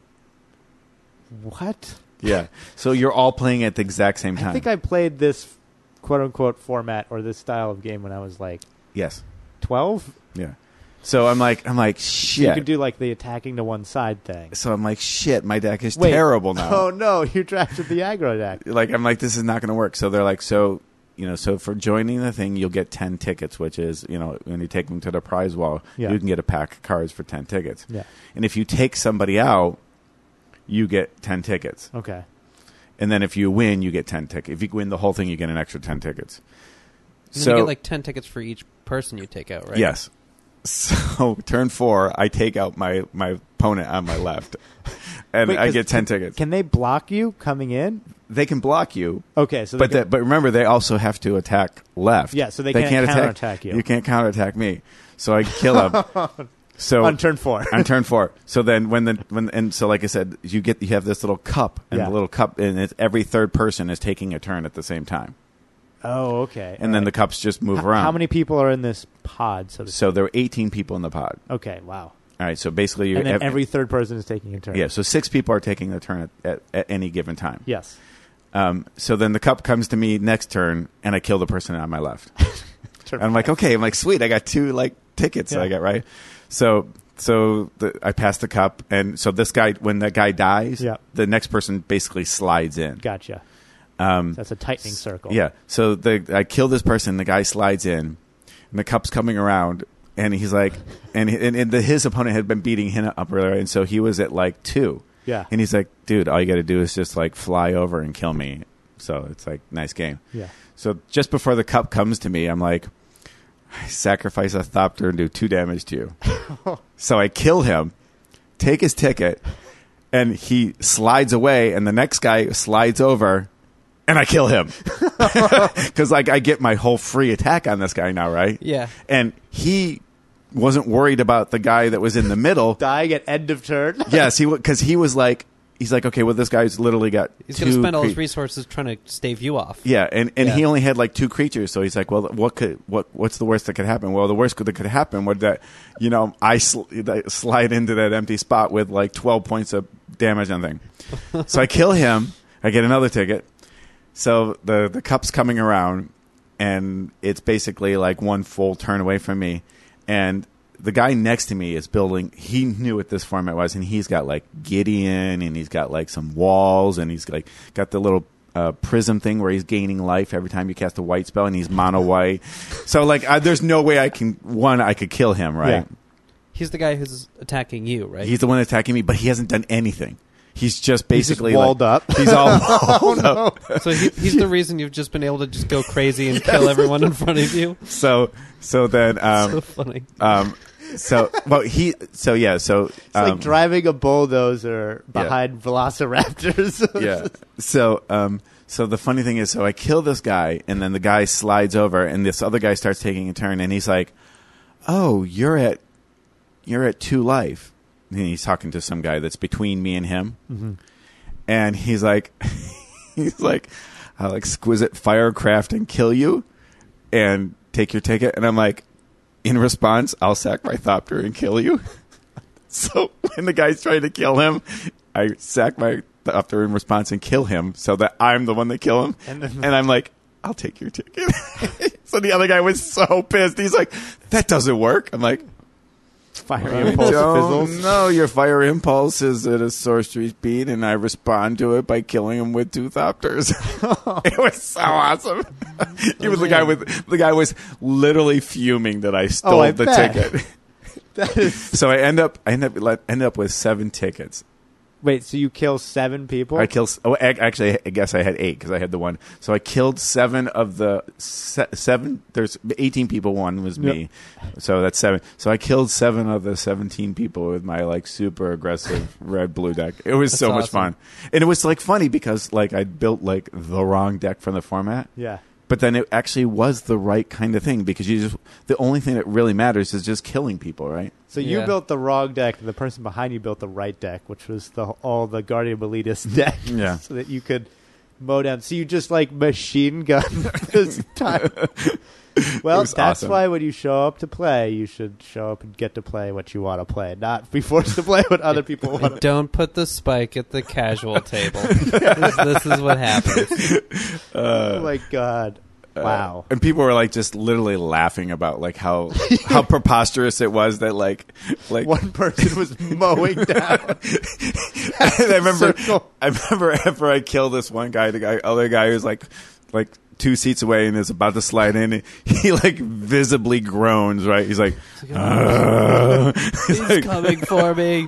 What? Yeah. So you're all playing at the exact same time. I think I played this quote-unquote format or this style of game when I was like yes. twelve. Yeah. So I'm like, I'm like, So you shit. could do like the attacking to one side thing. So I'm like, shit, my deck is Wait. terrible now. Oh no, you drafted the aggro deck. Like, I'm like, this is not going to work. So they're like, so, you know, so for joining the thing, you'll get ten tickets, which is, you know, when you take them to the prize wall, Yeah. you can get a pack of cards for ten tickets. Yeah. And if you take somebody out, you get ten tickets. Okay. And then if you win, you get ten tickets. If you win the whole thing, you get an extra ten tickets. And So you get like ten tickets for each person you take out, right? yes. So turn four, I take out my, my opponent on my left, and Wait, I 'cause get ten can, tickets. Can they block you coming in? They can block you, Okay, so they but can, that, but remember, they also have to attack left. Yeah, so they can't counterattack you. You can't counterattack me. So I kill him. So on turn four. on turn four. So then when the when and so like I said, you get you have this little cup, and Yeah. the little cup, and it's, every third person is taking a turn at the same time, Oh, okay. and then the cups just move H- around. How many people are in this pod? So, to So there were eighteen people in the pod. okay, wow. All right. So basically, you And then ev- every third person is taking a turn. yeah. So six people are taking a turn at, at, at any given time. Yes. Um, so then the cup comes to me next turn, and I kill the person on my left. Turn And I'm like, five. okay, I'm like, sweet, I got two like tickets that Yeah. I got right. So so the, I pass the cup, and so this guy, when that guy dies, Yeah. the next person basically slides in. Gotcha. Um, That's a tightening circle. yeah. So the I kill this person, the guy slides in, and the cup's coming around, and he's like, and he, and, and the, his opponent had been beating him up earlier, and so he was at like two. Yeah. And he's like, dude, all you got to do is just like fly over and kill me. So it's like, nice game. Yeah. So just before the cup comes to me, I'm like, I sacrifice a Thopter and do two damage to you. So I kill him, take his ticket, and he slides away, and the next guy slides over, and I kill him. Because like I get my whole free attack on this guy now, right? Yeah. And he wasn't worried about the guy that was in the middle. Dying at end of turn. Yes, he because he was like, he's like, okay, well, this guy's literally got He's two going to spend all his cre- resources trying to stave you off. Yeah, and, and Yeah. he only had like two creatures, so he's like, well, what could what what's the worst that could happen? Well, the worst that could happen would that, you know, I sl- that slide into that empty spot with like twelve points of damage on thing. So I kill him. I get another ticket. So the the cup's coming around, and it's basically like one full turn away from me, and the guy next to me is building. He knew what this format was, and he's got like Gideon, and he's got like some walls, and he's like got the little uh, prism thing where he's gaining life every time you cast a white spell, and he's mono white. So like, I, there's no way I can one I could kill him, right? Yeah. He's the guy who's attacking you, right? He's the one attacking me, but he hasn't done anything. He's just He's just basically walled like, up. He's all walled up. So he, he's the reason you've just been able to just go crazy and kill everyone in front of you. So so then um, So funny. um so well he so yeah so It's um, like driving a bulldozer behind velociraptors. yeah. So, um, so the funny thing is, so I kill this guy, and then the guy slides over, and this other guy starts taking a turn, and he's like, "Oh, you're at, you're at two life." And he's talking to some guy that's between me and him, Mm-hmm. and he's like, he's like, "I'll exquisite firecraft and kill you, and take your ticket." And I'm like, in response, I'll sack my Thopter and kill you. So when the guy's trying to kill him, I sack my Thopter in response and kill him so that I'm the one that kill him. And then- and I'm like, I'll take your ticket. So the other guy was so pissed. He's like, that doesn't work. I'm like, Fire I impulse don't fizzles. know. Your fire impulse is at a sorcery speed, and I respond to it by killing him with two Thopters. It was so awesome. He was the guy with the guy was literally fuming that I stole Oh, I the bet. ticket. That is, So I end up I end up let, end up with seven tickets. wait, so you kill seven people? I killed. Oh, ac- actually, I guess I had eight because I had the one. So I killed seven of the se- seven. There's eighteen people. One was me, so that's seven. So I killed seven of the seventeen people with my like super aggressive red blue deck. It was so much awesome. fun, and it was like funny because like I built like the wrong deck from the format. Yeah. But then it actually was the right kind of thing because you just the only thing that really matters is just killing people, right? So you Yeah. built the wrong deck, and the person behind you built the right deck, which was the all the Guardian Elitist deck. Yeah. So that you could mow down. So you just like machine gun this time. Well, that's awesome. why when you show up to play, you should show up and get to play what you want to play, not be forced to play what other people want to play. Don't put the spike at the casual table. this, this is what happens. Uh, oh, my God. Wow. Uh, and people were like just literally laughing about like how how preposterous it was that like like one person was mowing down. I remember circle. I remember after I killed this one guy, the guy other guy who's like like two seats away and is about to slide in. He like visibly groans, right? He's like, uh, he's like, coming for me.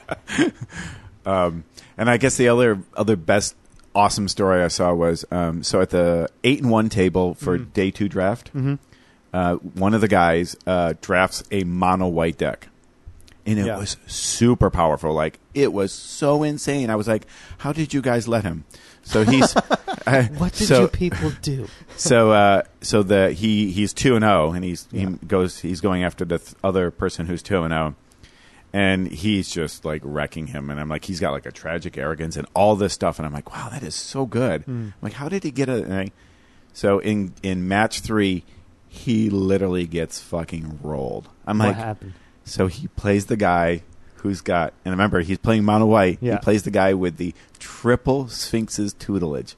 Um, and I guess the other other best awesome story I saw was um, so at the eight and one table for mm-hmm. day two draft, mm-hmm. uh, one of the guys uh, drafts a mono white deck, and it yeah. was super powerful. Like it was so insane. I was like, "How did you guys let him?" So he's uh, what did so, you people do? so uh, so the he he's two and zero, and he's yeah. he goes he's going after the th- other person who's two and zero. And he's just like wrecking him, and I'm like, he's got like a tragic arrogance and all this stuff, and I'm like, wow, that is so good. Mm. I'm like, how did he get it? I, so in in match three, he literally gets fucking rolled. I'm what like, happened? So he plays the guy who's got, and remember, he's playing mono white. Yeah. He plays the guy with the triple Sphinx's tutelage.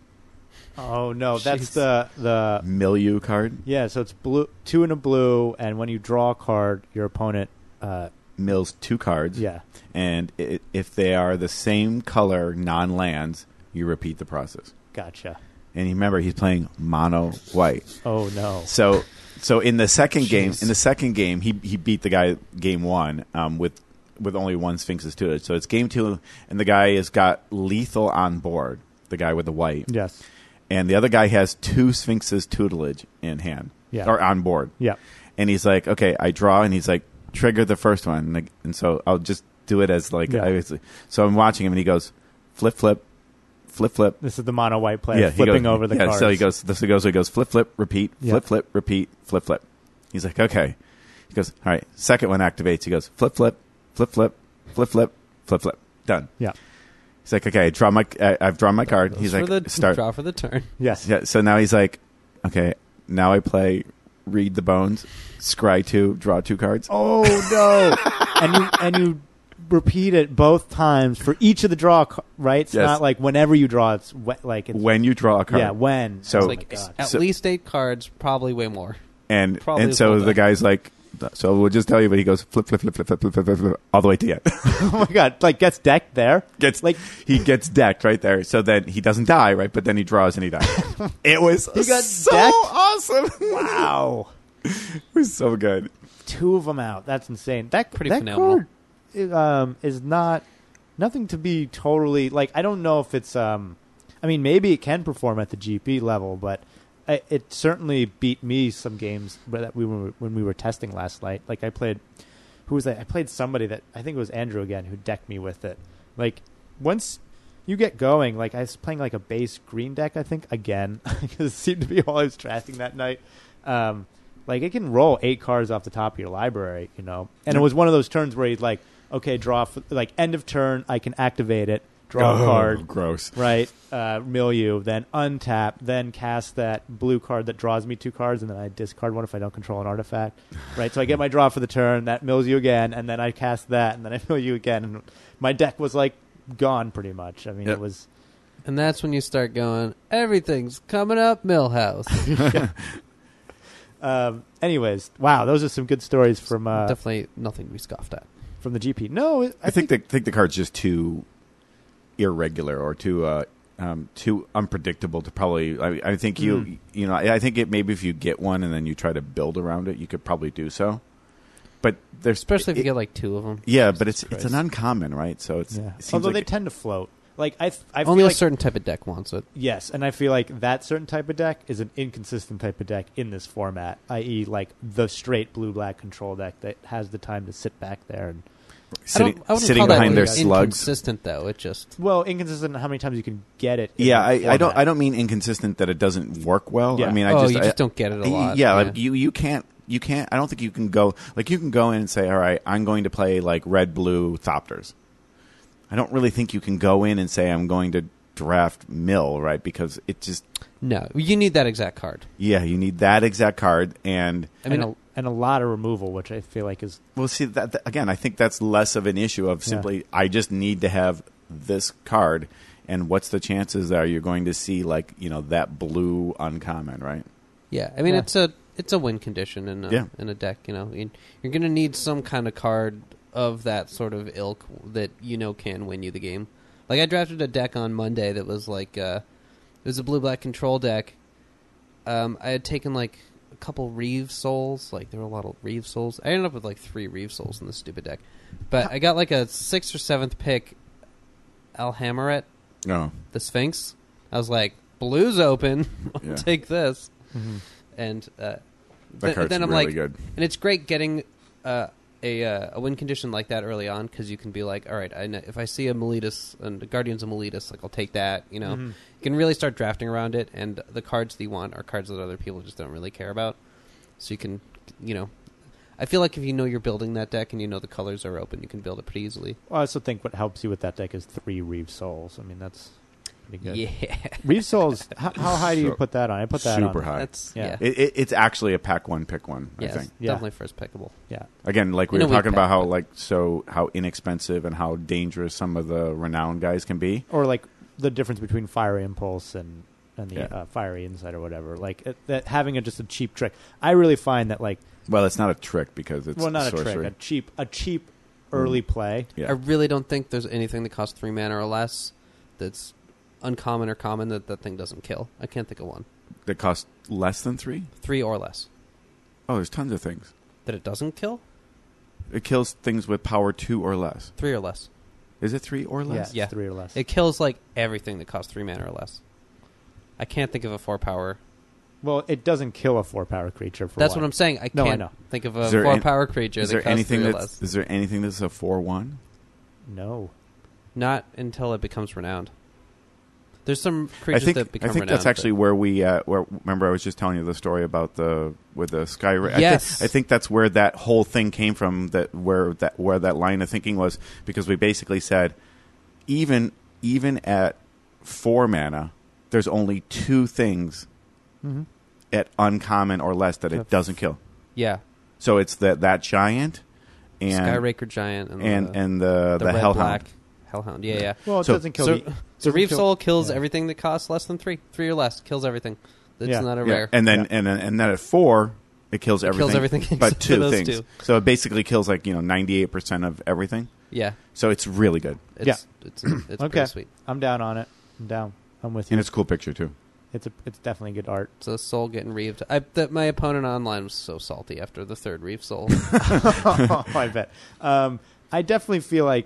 Oh no, that's Jeez. the the milieu card. Yeah, so it's blue, two in a blue, and when you draw a card, your opponent. Uh, mills two cards, yeah, and it, if they are the same color non-lands, you repeat the process. Gotcha. And you remember he's playing mono white. Oh no! So, so in the second Jeez. game, in the second game, he he beat the guy game one um, with with only one Sphinx's tutelage. So it's game two, and the guy has got lethal on board. The guy with the white, yes, and the other guy has two Sphinx's tutelage in hand, yeah, or on board, yeah. And he's like, okay, I draw, and he's like, trigger the first one, and, and so I'll just do it as like yeah. I, so I'm watching him, and he goes flip flip flip flip. This is the mono white player yeah, flipping goes, over the yeah, cards. So he goes this he goes he goes flip flip repeat yeah. flip flip repeat flip flip. He's like, okay. He goes, all right. Second one activates. He goes flip flip flip flip flip flip flip flip. Done. Yeah. He's like, okay, draw my I, I've drawn my card. Those He's for like, the, start draw for the turn. Yes. Yeah. So now he's like, okay, now I play. Read the bones, scry two, draw two cards. Oh no! and you and you repeat it both times for each of the draw, right? It's yes. not like whenever you draw. It's we, like it's, when you draw a card. Yeah, when. So oh like at so, least eight cards, probably way more. And probably and so well the done. guy's like, so we'll just tell you, but he goes flip flip flip flip flip flip flip, flip, flip all the way to the end. Oh my god! Like gets decked there. Gets like he gets decked right there. So then he doesn't die, right? But then he draws and he dies. It was he got so decked? awesome. Wow. It was so good. Two of them out. That's insane. That pretty that phenomenal. Card, um, is not nothing to be totally like. I don't know if it's. Um, I mean, maybe it can perform at the G P level, but it, it certainly beat me some games that we were when we were testing last night. Like I played. Who was that? I played somebody that I think it was Andrew again who decked me with it. Like once you get going, like I was playing like a base green deck. I think again because it seemed to be all I was drafting that night. Um, Like, it can roll eight cards off the top of your library, you know. And it was one of those turns where he'd like, okay, draw, for, like, end of turn, I can activate it, draw oh, a card. Gross. Right, uh, milieu, then untap, then cast that blue card that draws me two cards, and then I discard one if I don't control an artifact. Right, so I get my draw for the turn, that milieu again, and then I cast that, and then I milieu again. And my deck was, like, gone pretty much. I mean, yep. it was... And that's when you start going, everything's coming up, Millhouse. yeah. Um, anyways, wow, those are some good stories from uh, definitely nothing to be scoffed at from the G P. No, it, I, I think, think the think the card's just too irregular or too uh, um, too unpredictable to probably. I, I think you mm. you know I, I think it maybe if you get one and then you try to build around it, you could probably do so. But there's especially if it, you get like two of them. Yeah, but it's Christ. it's an uncommon, right? So it's yeah. it although like they it, tend to float. Like I, th- I only feel a like, certain type of deck wants it. Yes, and I feel like that certain type of deck is an inconsistent type of deck in this format, that is, like the straight blue-black control deck that has the time to sit back there and sitting, I don't, I sitting call behind that their slugs. Inconsistent though, it just well inconsistent in how many times you can get it. In yeah, the I, I format. don't I don't mean inconsistent that it doesn't work well. Yeah. I mean, I oh, just you I, just don't get it a lot. Yeah, yeah. Like you you can't. You can't. I don't think you can go like you can go in and say, "All right, I'm going to play like red blue Thopters." I don't really think you can go in and say, "I'm going to draft mill, right? Because it just No, you need that exact card. yeah, you need that exact card, and I mean, and, a, and a lot of removal, which I feel like is well, see that, that again. I think that's less of an issue of simply Yeah. I just need to have this card, and what's the chances are you're going to see like you know that blue uncommon, right? yeah. I mean, Yeah. it's a it's a win condition in a, Yeah. in a deck. You know, You- you're going to need some kind of card of that sort of ilk that you know can win you the game. Like I drafted a deck on Monday that was like uh, it was a blue black control deck. Um, I had taken like a couple Reeve Souls. Like there were a lot of Reeve Souls. I ended up with like three Reeve Souls in this stupid deck, but I got like a sixth or seventh pick Alhameret, No, the Sphinx. I was like, blue's open. I'll Yeah. take this. mm-hmm. And uh, that th- card's then I'm really like, good. and it's great getting uh, a uh, a win condition like that early on because you can be like, all right, I know, if I see a Meletus and the Guardians of Meletus, like I'll take that. You know, Mhm. you can really start drafting around it, and the cards that you want are cards that other people just don't really care about. So you can, you know, I feel like if you know you're building that deck and you know the colors are open, you can build it pretty easily. Well, I also think what helps you with that deck is three Reeve Souls. I mean, that's pretty good. Yeah, Reeve Souls, how, how high do you So- put that on? I put that on. super high. that's Yeah. yeah, It, it, it's actually a pack one, pick one. yeah, I it's think. Yeah. definitely first pickable. Yeah. Again, like we In a were weak talking about pack, how but- like so how inexpensive and how dangerous some of the renowned guys can be. Or like the difference between Fiery Impulse and and the Yeah. uh, Fiery Insight or whatever. Like it, that having a, just a cheap trick. I really find that like Well, it's not a trick because it's well, not sorcery. a trick, a cheap a cheap early play. Yeah. I really don't think there's anything that costs three mana or less that's uncommon or common that that thing doesn't kill. I can't think of one. that costs less than three. Three or less Oh, there's tons of things. that it doesn't kill. It kills things with power two or less. Three or less. Is it three or Yeah, less? it's Yeah. three or less. It kills like everything that costs three mana or less. I can't think of a four power. well, it doesn't kill a four power creature. For That's one. what I'm saying. I No, I can't know. think of a Is there four an- power creature Is that there costs anything three or that's less. is there anything that's a four one? No. Not until it becomes renowned. There's some I creatures think that become I think renowned. that's actually where we uh, where remember I was just telling you the story about the with the sky. Ra- Yes. I, thi- I think that's where that whole thing came from. That where that where that line of thinking was because we basically said even even at four mana, there's only two things Mm-hmm. at uncommon or less that it Yep. doesn't kill. yeah, So it's that that giant and Skyraker Giant and and the, and the the the, red Hellhound. black Hellhound. Yeah, yeah. Well, it So- doesn't kill. so, the, so doesn't Reeve kill- Soul kills yeah. everything that costs less than three, three or less. Kills everything. That's Yeah. not a Yeah. rare. And then Yeah. and then and then at four, it kills It everything. kills everything but except two for those things. two. So it basically kills like you know ninety eight percent of everything. Yeah, So it's really good, it's, Yeah. it's it's Okay. pretty sweet. I'm down on it. I'm down. I'm with you. and it's a cool picture too. It's a it's definitely good art. It's a soul getting reeved. I that my opponent online was so salty after the third reeve soul. oh, I bet. Um, I definitely feel like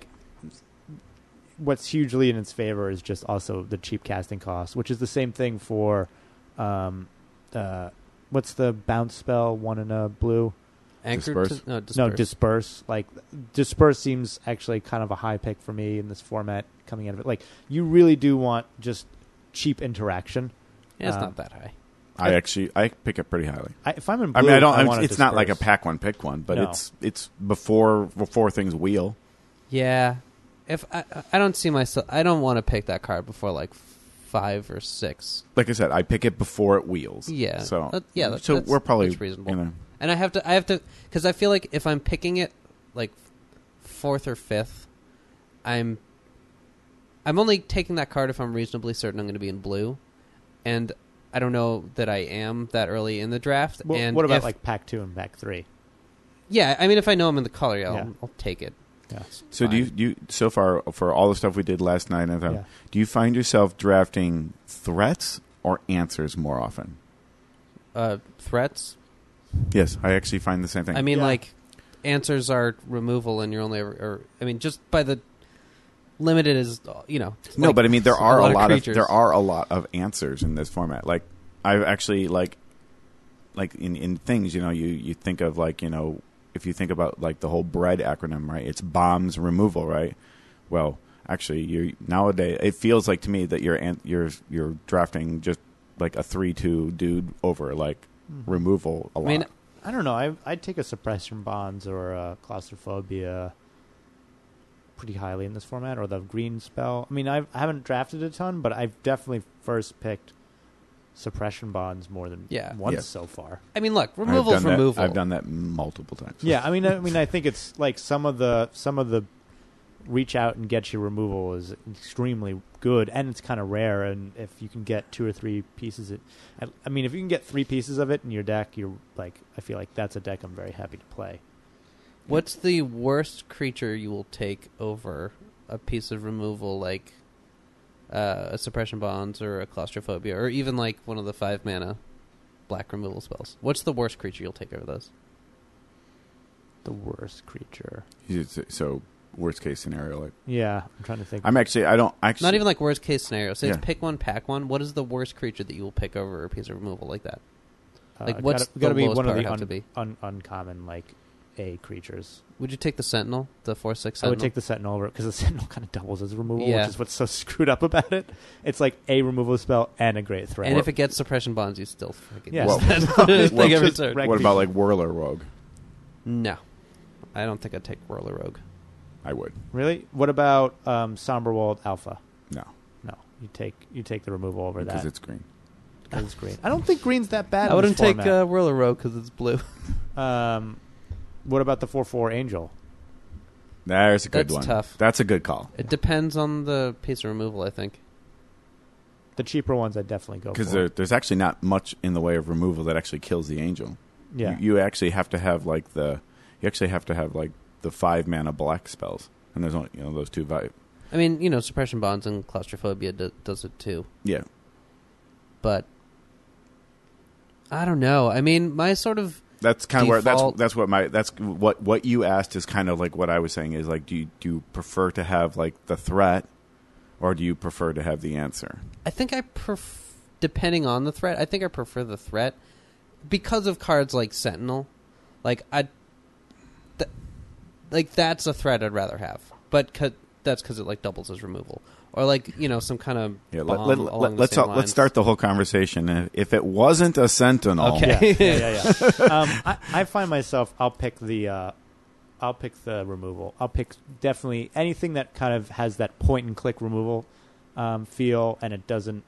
what's hugely in its favor is just also the cheap casting cost, which is the same thing for um, uh, what's the bounce spell one in a blue? Anchored Disperse? To, no, disperse. No, disperse. Like disperse seems actually kind of a high pick for me in this format coming out of it. Like you really do want just cheap interaction. yeah, it's um, not that high. I actually I pick it pretty highly. I, if I'm in blue, I mean, I don't. I I want it's to not like a disperse. pack one pick one, but No. it's it's before before things wheel. Yeah, if I I don't see myself, I don't want to pick that card before like five or six. Like I said, I pick it before it wheels. Yeah. So Uh, yeah, that- so that's- we're probably that's reasonable. You know, And I have to, I have to, because I feel like if I'm picking it like fourth or fifth, I'm, I'm only taking that card if I'm reasonably certain I'm going to be in blue, and I don't know that I am that early in the draft. Well, and what about if- like pack two and pack three? Yeah, I mean, if I know I'm in the color, yeah, I'll, Yeah. I'll take it. Yeah. So do you, Fine. do you so far for all the stuff we did last night and Yeah. do you find yourself drafting threats or answers more often? Uh, threats. Yes, I actually find the same thing. I mean, Yeah. like answers are removal, and you're only ever. Or, I mean, just by the limited is you know. no, like, but I mean there a are a lot lot, of of, creatures. there are a lot of answers in this format. Like I've actually like like in, in things, you know, you, you think of like, you know, if you think about like the whole BREAD acronym, right? It's bombs removal, right? Well, actually, you nowadays it feels like to me that you're an, you're you're drafting just like a three two dude over like Mm-hmm. removal a I lot. mean, I don't know. I, I'd take a suppression bonds or a claustrophobia. pretty highly in this format, or the green spell. I mean, I've, I haven't drafted a ton, but I've definitely first picked suppression bonds more than Yeah. once Yeah. so far. I mean, look, I've removal's done that- removal. I've done that multiple times. Yeah, I mean, I mean, I think it's like some of the some of the reach out and get you removal is extremely good, and it's kind of rare. And if you can get two or three pieces, it, I, I mean, if you can get three pieces of it in your deck, you're like, I feel like that's a deck I'm very happy to play. What's the worst creature you will take over a piece of removal, like uh, a suppression bonds or a claustrophobia, or even like one of the five mana black removal spells? What's the worst creature you'll take over those? The worst creature. So worst case scenario, like Yeah, I'm trying to think. I'm actually I don't actually Not even like worst case scenario. Say it's Yeah. pick one, pack one. What is the worst creature that you will pick over a piece of removal like that? uh, like, what's gotta, gotta the be lowest one of power the have to un, be? un, uncommon like A creatures. Would you take the Sentinel, the four six I Sentinel? would take the Sentinel over because the Sentinel kind of doubles as removal, Yeah. which is what's so screwed up about it. It's like a removal spell and a great threat. and if it gets suppression bonds, you still freaking Yeah. use Well, that well, thing every just turn. wreck What people. about like Whirler Rogue? No, I don't think I'd take Whirler Rogue. I would. Really? What about um, Somberwald Alpha? No, No, you take you take the removal over because that it's green. because it's green. I don't think green's that bad. I wouldn't in this take format. uh, Whirler Rogue because it's blue. Um, what about the four four Angel? There's a good That's one. tough. That's a good call. It depends on the piece of removal, I think. The cheaper ones I'd definitely go for. Because there, there's actually not much in the way of removal that actually kills the angel. yeah, You, you actually have to have like the you actually have to have like the five mana black spells, and there's only you know those two vibe. I mean, you know, suppression bonds and claustrophobia do, does it too. Yeah, But I don't know. I mean, my sort of that's kind of where that's Default- that's what my that's what what you asked is kind of like what I was saying is like do you do you prefer to have like the threat, or do you prefer to have the answer? I think I pref- depending on the threat, I think I prefer the threat because of cards like Sentinel. Like I, th- like that's a threat I'd rather have, but cause, that's because it like doubles as removal, or like you know some kind of Yeah, let, bomb let, along let, the let's same all, let's lines. start the whole conversation. If- If it wasn't a sentinel, Okay. yeah, yeah, yeah. yeah. um, I, I find myself, I'll pick the, uh, I'll pick the removal. I'll pick definitely anything that kind of has that point and click removal um, feel, and it doesn't.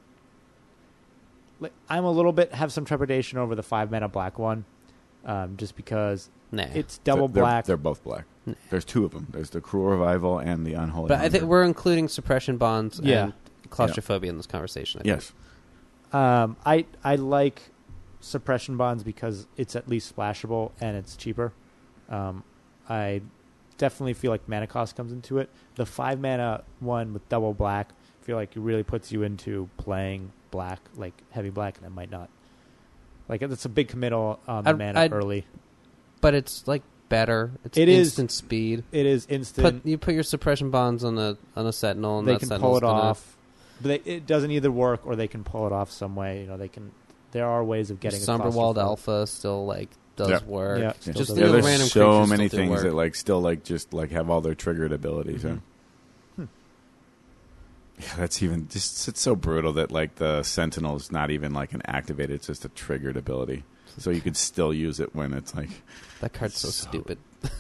Like, I'm a little bit have some trepidation over the five mana black one, um, just because Nah. it's double they're, black. They're both black. Nah. There's two of them. There's the Cruel Revival and the Unholy. but I think Hunger. we're including suppression bonds Yeah. and claustrophobia in this conversation. I think. yes. Um, I I like suppression bonds because it's at least splashable and it's cheaper. Um, I definitely feel like mana cost comes into it. The five mana one with double black, I feel like it really puts you into playing black, like heavy black, and it might not. Like it's a big committal on the I'd- mana I'd- early. But it's like better. It's It is- instant speed. It is instant. Put you put your suppression bonds on a on a Sentinel, and they that can Sentinel's pull it gonna- off, but they, it doesn't either work or they can pull it off some way. You know, they can. There are ways of getting a Somberwald claustrophobe. Alpha still like does Yeah. work. Yeah, Yeah. still Just does the Yeah, work. there's random so creatures many still do things work. that like still like just like have all their triggered abilities. Mhm. Yeah. Yeah, that's even just it's so brutal that like the Sentinel is not even like an activated; it's just a triggered ability. So you could still use it when it's like That card's so, So- stupid.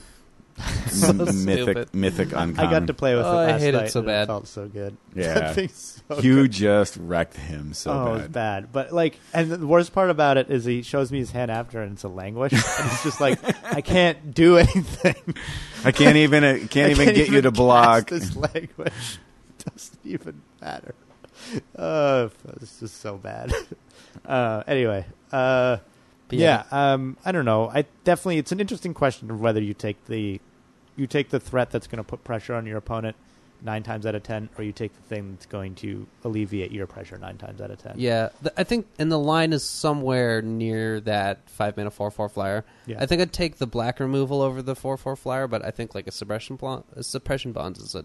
m- So mythic, stupid. mythic uncommon. I got to play with Oh, it I last hate it night. so and bad. It felt so good. Yeah. That thing's so You good. just wrecked him so oh, it was bad. bad. But like, and the worst part about it is he shows me his hand after, and it's a languish, and it's just like I can't do anything. I can't even uh, can't I even get you to cast block. this language. It doesn't even matter. Uh, it's just so bad. Uh, anyway, uh, But yeah, um, I don't know. I definitely, it's an interesting question of whether you take the, you take the threat that's going to put pressure on your opponent nine times out of ten, or you take the thing that's going to alleviate your pressure nine times out of ten. Yeah, th- I think, and the line is somewhere near that five mana four four flyer. Yeah. I think I'd take the black removal over the four four flyer, but I think like a suppression blo- a suppression bonds is a.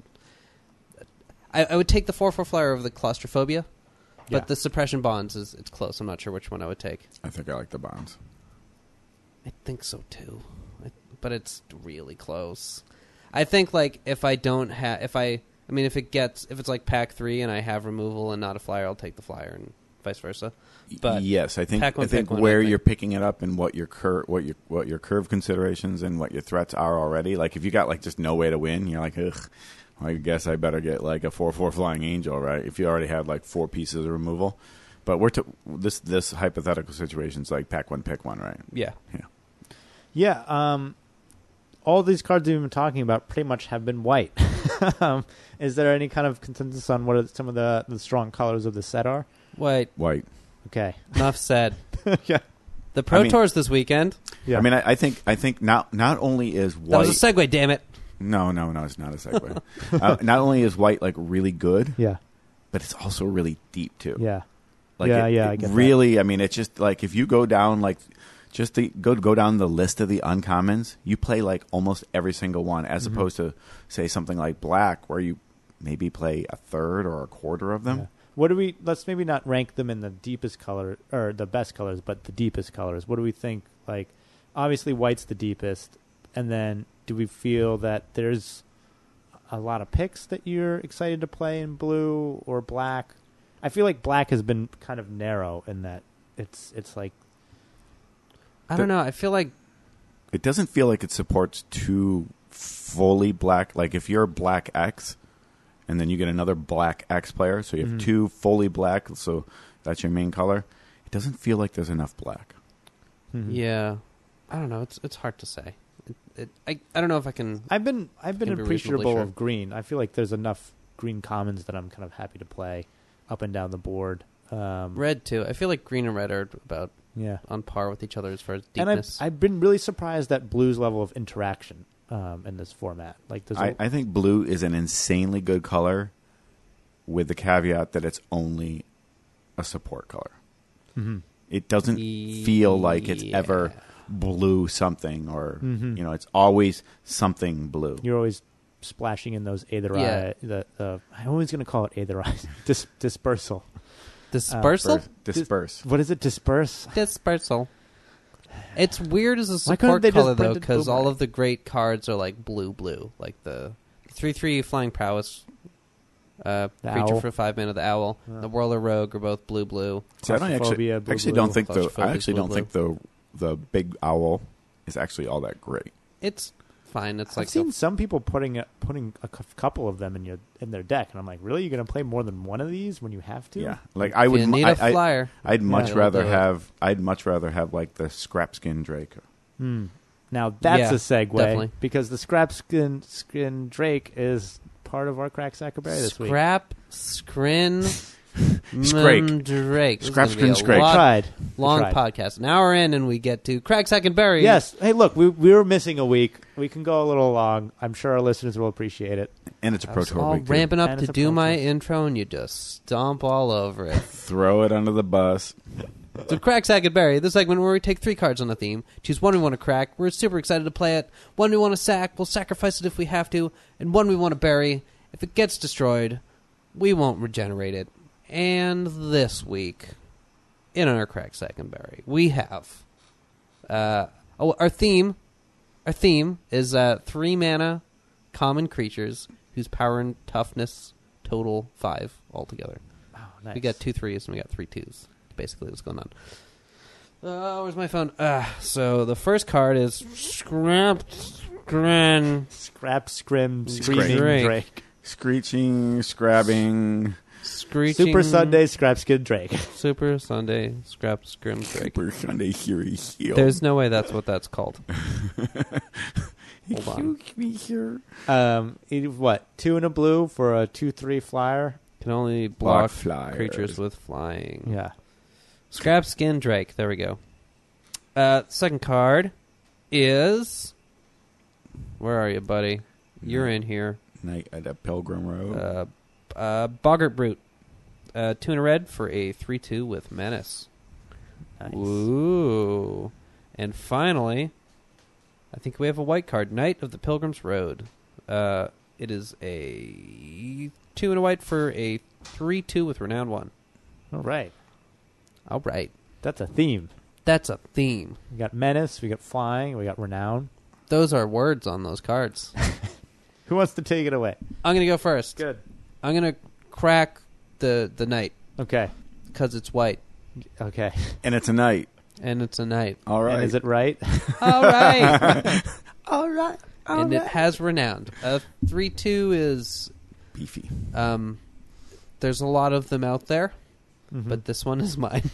I, I would take the four four flyer over the claustrophobia, but Yeah. the suppression bonds is it's close. I'm not sure which one I would take. I think I like the bonds. I think so too, I, but it's really close. I think like if I don't have, if I, I mean, if it gets, if it's like pack three and I have removal and not a flyer, I'll take the flyer and vice versa. But yes, I think pack one, I think pick one, where I think. you're picking it up and what your cur- what your what your curve considerations and what your threats are already. Like if you got like just no way to win, you're like, ugh, I guess I better get like a four four Flying Angel, right? If you already have like four pieces of removal. But we're to, this this hypothetical situation is like pack one, pick one, right? Yeah. Yeah. Yeah. Um, all these cards we've been talking about pretty much have been white. um, is there any kind of consensus on what are some of the, the strong colors of the set are? White. White. Okay. Enough said. Yeah. The Pro I mean- Tours this weekend. Yeah. I mean, I, I think I think not not only is white. That was a segue, damn it. no, no, no, it's not a segue. uh, not only is white like really good, yeah. but it's also really deep too. Yeah. Like Yeah, it, yeah, it I get that. really. I mean, it's just like if you go down like just the go go down the list of the uncommons, you play like almost every single one, as Mhm. opposed to say something like black, where you maybe play a third or a quarter of them. Yeah. What do we? Let's maybe not rank them in the deepest color or the best colors, but the deepest colors. What do we think? Like, obviously, white's the deepest, and then do we feel that there's a lot of picks that you're excited to play in blue or black? I feel like black has been kind of narrow in that it's it's like I don't know. I feel like It doesn't feel like it supports two fully black. Like if you're black X, and then you get another black X player, so you have Mhm. two fully black, so that's your main color. It doesn't feel like there's enough black. mhm. yeah. I don't know. It's it's hard to say. It, it, I I don't know if I can. I've been I've been Can be reasonably appreciable sure. of green. I feel like there's enough green commons that I'm kind of happy to play up and down the board. Um, Red too. I feel like green and red are about yeah. on par with each other as far as And I've, deepness. I've been really surprised at blue's level of interaction um, in this format. Like, there's I, a, I think blue is an insanely good color, with the caveat that it's only a support color. Mhm. It doesn't feel like it's ever Yeah. blue something, or Mhm. you know, it's always something blue. You're always splashing in those aetherized. Yeah. The, the I'm always going to call it aetherized Dis, dispersal. Dispersal. Disperse. Disperse. What is it? Disperse. Dispersal. It's weird as a Why couldn't support they just color though, print it because all boomerang? of the great cards are like blue, blue, like the three three flying prowess, uh, The creature owl. for five mana, the owl, Yeah. the whirler rogue are both blue, blue. See, I don't actually, Claustrophobia, blue, actually blue. don't think the Claustrophobia, I actually blue, don't think the the big owl is actually all that great. It's fine. It's I've like seen a- some people putting a, putting a cou- couple of them in your in their deck, and I'm like, really? You're going to play more than one of these when you have to? Yeah, like I if would. you mu- need I, a flyer. I, I'd much it'll rather do it. have. I'd much rather have like the scrap skin Drake. Hmm. Now that's Yeah, a segue definitely. because the scrap skin skin Drake is part of our crack sack of berry this week. Scrap, scrin, Scrake. Drake. This is Scrap, gonna be a scrin, scrake. lot- Tried. Long tried. podcast. An hour in, and we get to crack, sack, and berry. Yes. Hey, look, we we were missing a week. We can go a little long. I'm sure our listeners will appreciate it. And it's a I pro was tour all week. too. ramping up And to it's a do pro my tour. intro, and you just stomp all over it. Throw it under the bus. So, Crack, Sack, and Berry, the segment where we take three cards on a theme, choose one we want to crack, we're super excited to play it, one we want to sack, we'll sacrifice it if we have to, and one we want to bury. If it gets destroyed, we won't regenerate it. And this week, in our Crack, Sack, and Berry, we have uh, oh, our theme. Our theme is uh, three mana common creatures whose power and toughness total five altogether. Oh, nice. We got two threes and we got three twos. Basically, what's going on? Uh, where's my phone? Uh, so the first card is Scrap Scrin. Scrap scrim Scrake. screaming Drake. Drake. Screeching, scrabbing. Screeching. Super Sunday scrap skin Drake. Super Sunday Scrap Scrim Drake. Super Sunday Fury Heel. There's no way that's what that's called. Hold on. me here. Um, it- what two and a blue for a two three flyer? Can only Block block flyers. creatures with flying. Yeah. Scrap Skin Drake. There we go. Uh, second card is. Where are you, buddy? You're in here. Night at a Pilgrim Road. Uh, uh, Boggart Brute. Uh, two and a red for a three two with Menace. Nice. Ooh. And finally, I think we have a white card. Knight of the Pilgrim's Road. Uh, it is a two and a white for a three two with Renown one. All right. All right. That's a theme. That's a theme. We got menace. We got flying. We got renown. Those are words on those cards. Who wants to take it away? I'm going to go first. Good. I'm going to crack the, the knight Okay. because it's white Okay. and it's a night. and it's a knight. All right. And is it right? All right. All right. All and right. it has Renowned. Uh, three two is Beefy. um, there's a lot of them out there, Mhm. but this one is mine.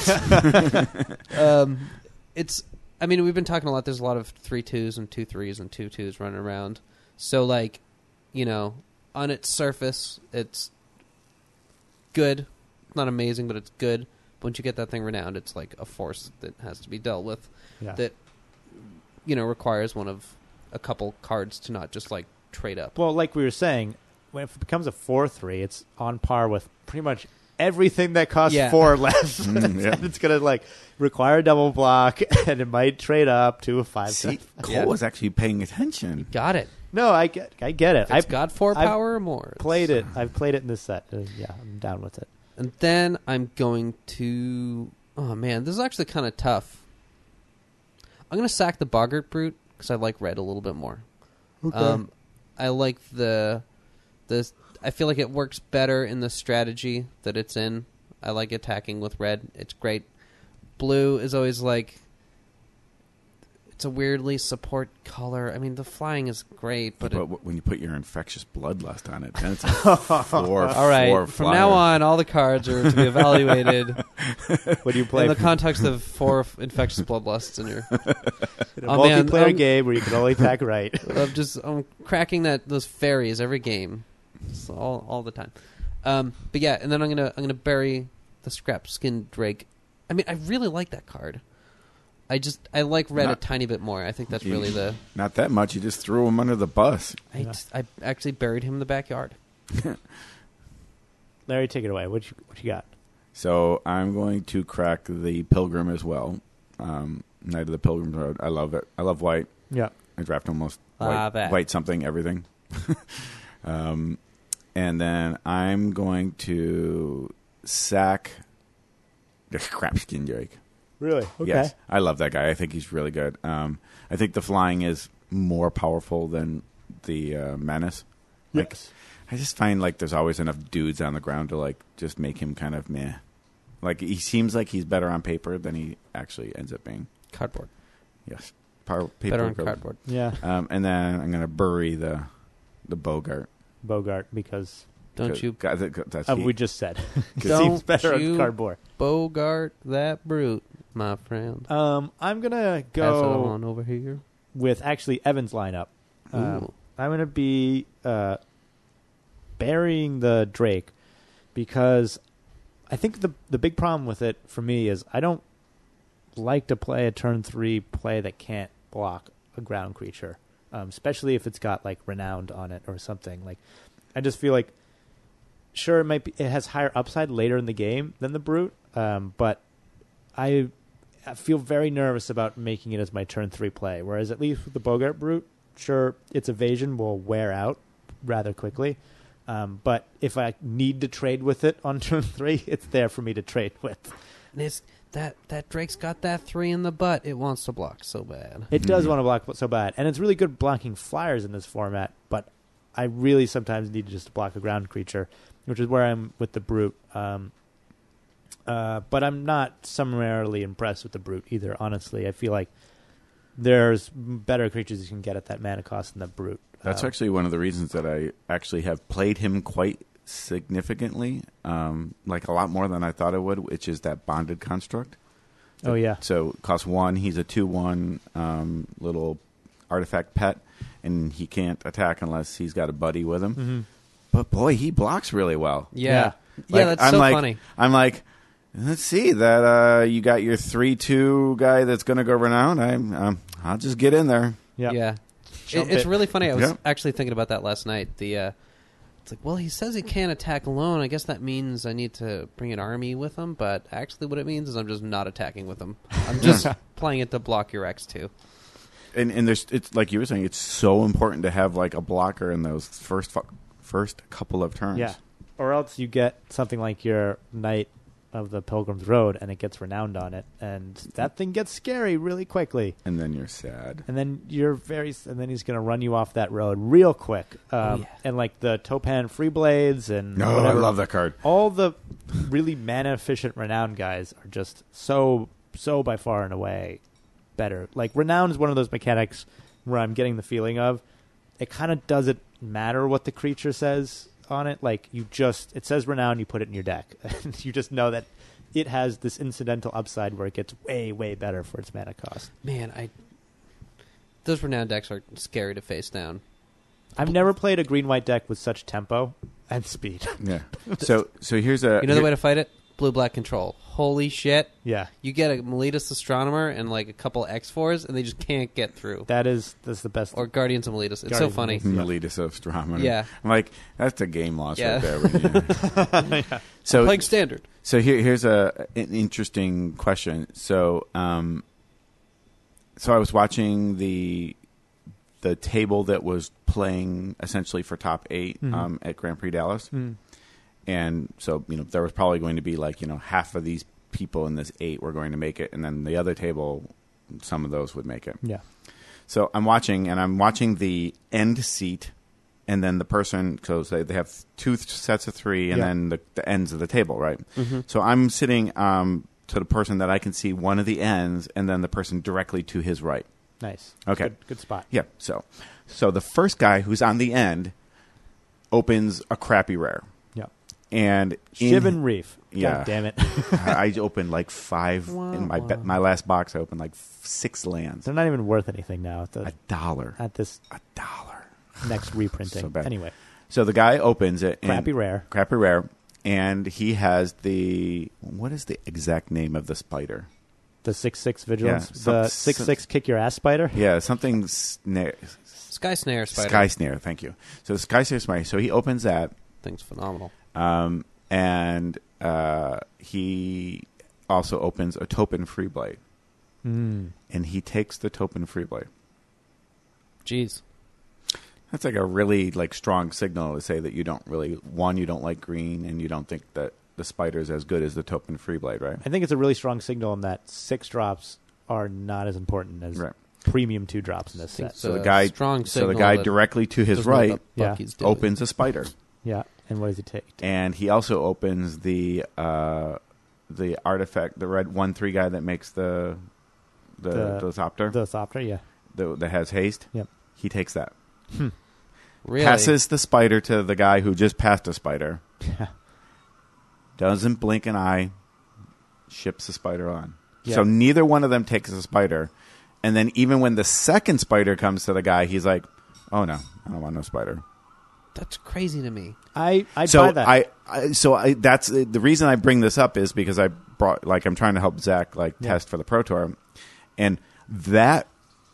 um, it's. I mean, we've been talking a lot. There's a lot of three twos and two threes and two twos running around. So, like, you know, on its surface, it's good. Not amazing, but it's good. Once you get that thing Renowned, it's like a force that has to be dealt with. Yeah. That, you know, requires one of a couple cards to not just, like, trade up. Well, like we were saying, when it becomes a four three, it's on par with pretty much everything that costs Yeah. four or less. Mm, yeah. And it's going to, like, require a double block, and it might trade up to a five. See, Cole Yeah. was actually paying attention. Got it. No, I get, I get it. It's I've got four I've power or more. It's- played it. I've played it in this set. Uh, yeah, I'm down with it. And then I'm going to... Oh, man, this is actually kind of tough. I'm going to sack the Boggart Brute because I like red a little bit more. Okay. Um, I like the... the. I feel like it works better in the strategy that it's in. I like attacking with red. It's great. Blue is always like... It's a weirdly support color. I mean, the flying is great, but... But it, w- when you put your infectious bloodlust on it, then it's a four. all right, four from flyer. now on, all the cards are to be evaluated What do you play? in the context of four f- infectious bloodlusts in your... in a Oh, man, multiplayer um, game where you can only attack right. I'm just I'm cracking that those fairies every game, so all all the time. Um, but yeah, and then I'm gonna I'm gonna bury the Scrap Skin Drake. I mean, I really like that card. I just I like red a Not- tiny bit more. I think that's You- really the. Not that much. You just threw him under the bus. I, Yeah. just- I actually buried him in the backyard. Larry, take it away. What you what you got? So I'm going to crack the Pilgrim as well. Um, Knight of the Pilgrim Road. I love it. I love white. Yeah. I draft almost Love white, it. white something, everything. um, and then I'm going to sack the Scrap Skin Drake. Really? Okay. Yes, I love that guy. I think he's really good. Um, I think the flying is more powerful than the uh, Menace. Like, Yes. I just find like there's always enough dudes on the ground to like just make him kind of meh. Like he seems like he's better on paper than he actually ends up being. Cardboard. Yes, Power, paper Better on goes- cardboard. Yeah. Um, and then I'm gonna bury the the Bogart. Bogart, because Don't Because- you God, that- that's of he- we just said. Because Seems Don't better you- on cardboard. Bogart that brute, my friend. Um, I'm gonna Pass it go on over here. with actually Evan's lineup. Um, Ooh. I'm gonna be uh, burying the Drake because I think the the big problem with it for me is I don't like to play a turn three play that can't block a ground creature, um, especially if it's got like Renowned on it or something. Like, I just feel like sure it might be it has higher upside later in the game than the Brute, um, but I. I feel very nervous about making it as my turn three play. Whereas at least with the Bogart Brute, sure, its evasion will wear out rather quickly. Um, but if I need to trade with it on turn three, it's there for me to trade with. And it's that that Drake's got that three in the butt. It wants to block so bad. It does Mhm. want to block so bad. And it's really good blocking flyers in this format, but I really sometimes need just to block a ground creature, which is where I'm with the Brute. Um, uh, but I'm not summarily impressed with the Brute either, honestly. I feel like there's better creatures you can get at that mana cost than the Brute. That's Um, actually one of the reasons that I actually have played him quite significantly, um, like a lot more than I thought I would, which is that Bonded Construct. Oh, yeah. So it costs one. He's a two one um, little artifact pet, and he can't attack unless he's got a buddy with him. Mm-hmm. But boy, he blocks really well. Yeah, Yeah. yeah, Like, that's I'm so like, funny. I'm like, let's see that uh, you got your three two guy that's going to go renowned. I'm, um, I'll just get in there. Yeah. Yeah, Jump it, it's it. really funny. I was Yeah. actually thinking about that last night. The uh, it's like, well, he says he can't attack alone. I guess that means I need to bring an army with him. But actually, what it means is I'm just not attacking with him. I'm just playing it to block your X two. And and there's it's like you were saying, it's so important to have like a blocker in those first fu- first couple of turns. Yeah. Or else you get something like your Knight of the Pilgrim's Road, and it gets Renowned on it, and that thing gets scary really quickly. And then you're sad. And then you're very, and then he's going to run you off that road real quick. Um, Oh, yeah. And like the Topan Free Blades and No, whatever, I love that card. all the really mana efficient Renowned guys are just so so by far and away better. Like Renowned is one of those mechanics where I'm getting the feeling of it kind of doesn't matter what the creature says on it. Like, you just, it says renown, you put it in your deck. And you just know that it has this incidental upside where it gets way, way better for its mana cost. Man, I those renown decks are scary to face down. I've never played a green-white deck with such tempo and speed. Yeah. So so here's a You know here- the way to fight it? Blue-black control. Holy shit. Yeah. You get a Meletus Astronomer and like a couple X fours, and they just can't get through. That is that's the best. Or Guardians of Meletus. It's Guardians so of funny. Meletus of Astronomer. Yeah. I'm like, that's a game loss Yeah. right there. When you- yeah. So Playing standard. So here, here's a an interesting question. So, um, so I was watching the the table that was playing essentially for top eight Mhm. um, at Grand Prix Dallas, Mm. and so you know there was probably going to be like you know half of these people in this eight were going to make it, and then the other table, some of those would make it. Yeah. So I'm watching, and I'm watching the end seat, and then the person. So they they have two th- sets of three, and Yeah. then the, the ends of the table, right? Mm-hmm. So I'm sitting um, to the person that I can see one of the ends, and then the person directly to his right. Nice. Okay. Good, good spot. Yeah. So, so the first guy who's on the end opens a crappy rare, Yeah. and in- Shivan Reef. God Yeah. damn it. I opened like five in my be- my last box. I opened like six lands. They're not even worth anything now at, the, A dollar. at this A dollar. next reprinting. So bad. Anyway, So the guy opens it. And crappy rare. Crappy rare, and he has the what is the exact name of the spider? The six six vigilance. Yeah, some- the six some- six kick your ass spider. Yeah, something sna- Sky Snare Spider. Sky Snare. Thank you. So the Sky Snare spider. So he opens that, Thing's phenomenal. um, and uh, he also opens a Topin Freeblade, Mm. and he takes the Topin Freeblade. Jeez. That's like a really like strong signal to say that you don't really one you don't like green, and you don't think that the spider is as good as the Topin Freeblade, right? I think it's a really strong signal in that six drops are not as important as Right. premium two drops in this think set. So the a guy, strong so the signal guy that directly to his Doesn't know right what Yeah. Bucky's doing. opens a spider, Yeah. And what does he take? and he also opens the uh, the artifact, the red one three guy that makes the the The- the Thopter The Thopter, yeah. the, that has haste. Yep. He takes that, Really? passes the spider to the guy who just passed a spider, Yeah. doesn't blink an eye, ships the spider on. Yeah. So neither one of them takes a spider, and then even when the second spider comes to the guy, he's like, "Oh no, I don't want no spider." That's crazy to me. I I so buy that. I, I so I that's the reason I bring this up is because I brought like I'm trying to help Zach like Yeah. test for the Pro Tour, and that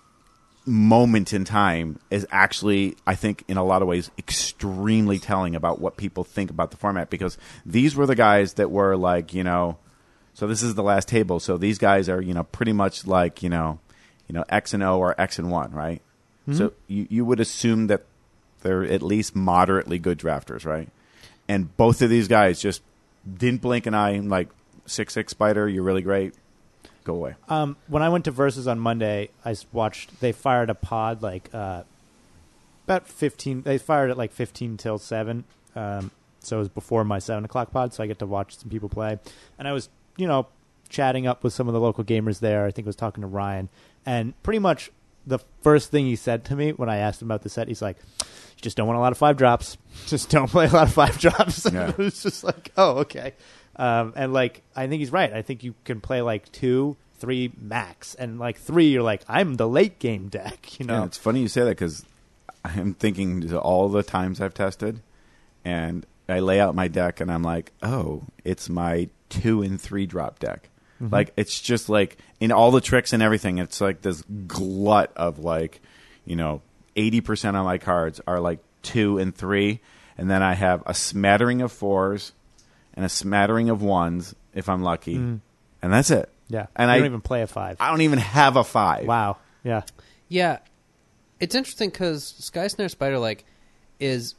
moment in time is actually I think in a lot of ways extremely telling about what people think about the format, because these were the guys that were like, you know, so this is the last table, so these guys are, you know, pretty much like, you know, you know X and O or X and one, right? Mhm. So you you would assume that they're at least moderately good drafters, right? And both of these guys just didn't blink an eye. Like six six spider, you're really great. Go away. Um, when I went to Versus on Monday, I s- watched. They fired a pod like uh, about fifteen. They fired it like fifteen till seven. Um, so it was before my seven o'clock pod. So I get to watch some people play, and I was, you know, chatting up with some of the local gamers there. I think I was talking to Ryan, and pretty much the first thing he said to me when I asked him about the set, he's like, "You just don't want a lot of five drops. Just don't play a lot of five drops." Yeah. It was just like, "Oh, okay." Um, and like, I think he's right. I think you can play like two, three max, and like three, you're like, I'm the late game deck. You know, Yeah, it's funny you say that because I'm thinking to all the times I've tested, and I lay out my deck, and I'm like, oh, it's my two and three drop deck. Mhm. Like it's just like in all the tricks and everything, it's like this glut of like, you know, eighty percent of my cards are like two and three, and then I have a smattering of fours and a smattering of ones if I'm lucky, Mm. and that's it. yeah. And you I don't even play a five. I don't even have a five. Wow. Yeah. Yeah, it's interesting because Sky Snare Spider like is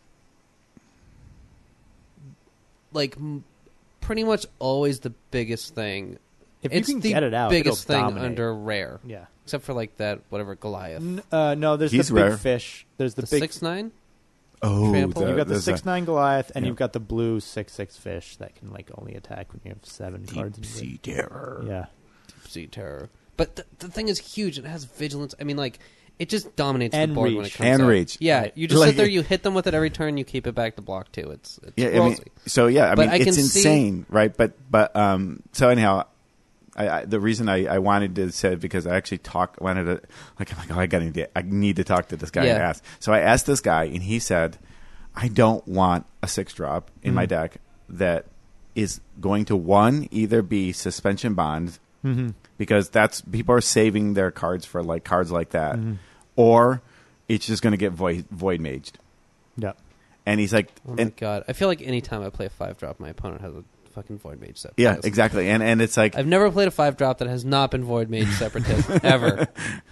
like m- pretty much always the biggest thing. If it's you can the get it out, biggest it'll thing dominate. under rare, Yeah. except for like that whatever Goliath, N- uh, no, there's He's the big rare. fish. There's the, the big. six nine. Oh, Trample. You've got the there's six a nine Goliath, and yeah. you've got the blue six six fish that can like only attack when you have seven cards. Deep in Sea your- Terror. Yeah. Sea Terror. But the, the thing is huge. It has vigilance. I mean, like, It just dominates And the board reach. when it comes And out. reach. Yeah, Right. you just Like sit there, it- you hit them with it every turn, you keep it back to block too. It's, it's Yeah, I mean, rosy. so yeah, I But mean, I it's can see- insane, right? But but um, so anyhow, I, I, the reason I, I wanted to say it because I actually talk wanted to like I'm like oh I got to I need to talk to this guy Yeah. and ask. So I asked this guy, and he said, I don't want a six drop in Mm-hmm. my deck that is going to one either be suspension bond Mm-hmm. because that's people are saving their cards for like cards like that, Mm-hmm. or it's just going to get void void maged. Yeah. And he's like, Oh my and, god! I feel like any time I play a five drop, my opponent has a fucking void mage set. yeah, exactly. And and it's like I've never played a five drop that has not been void mage separatist ever.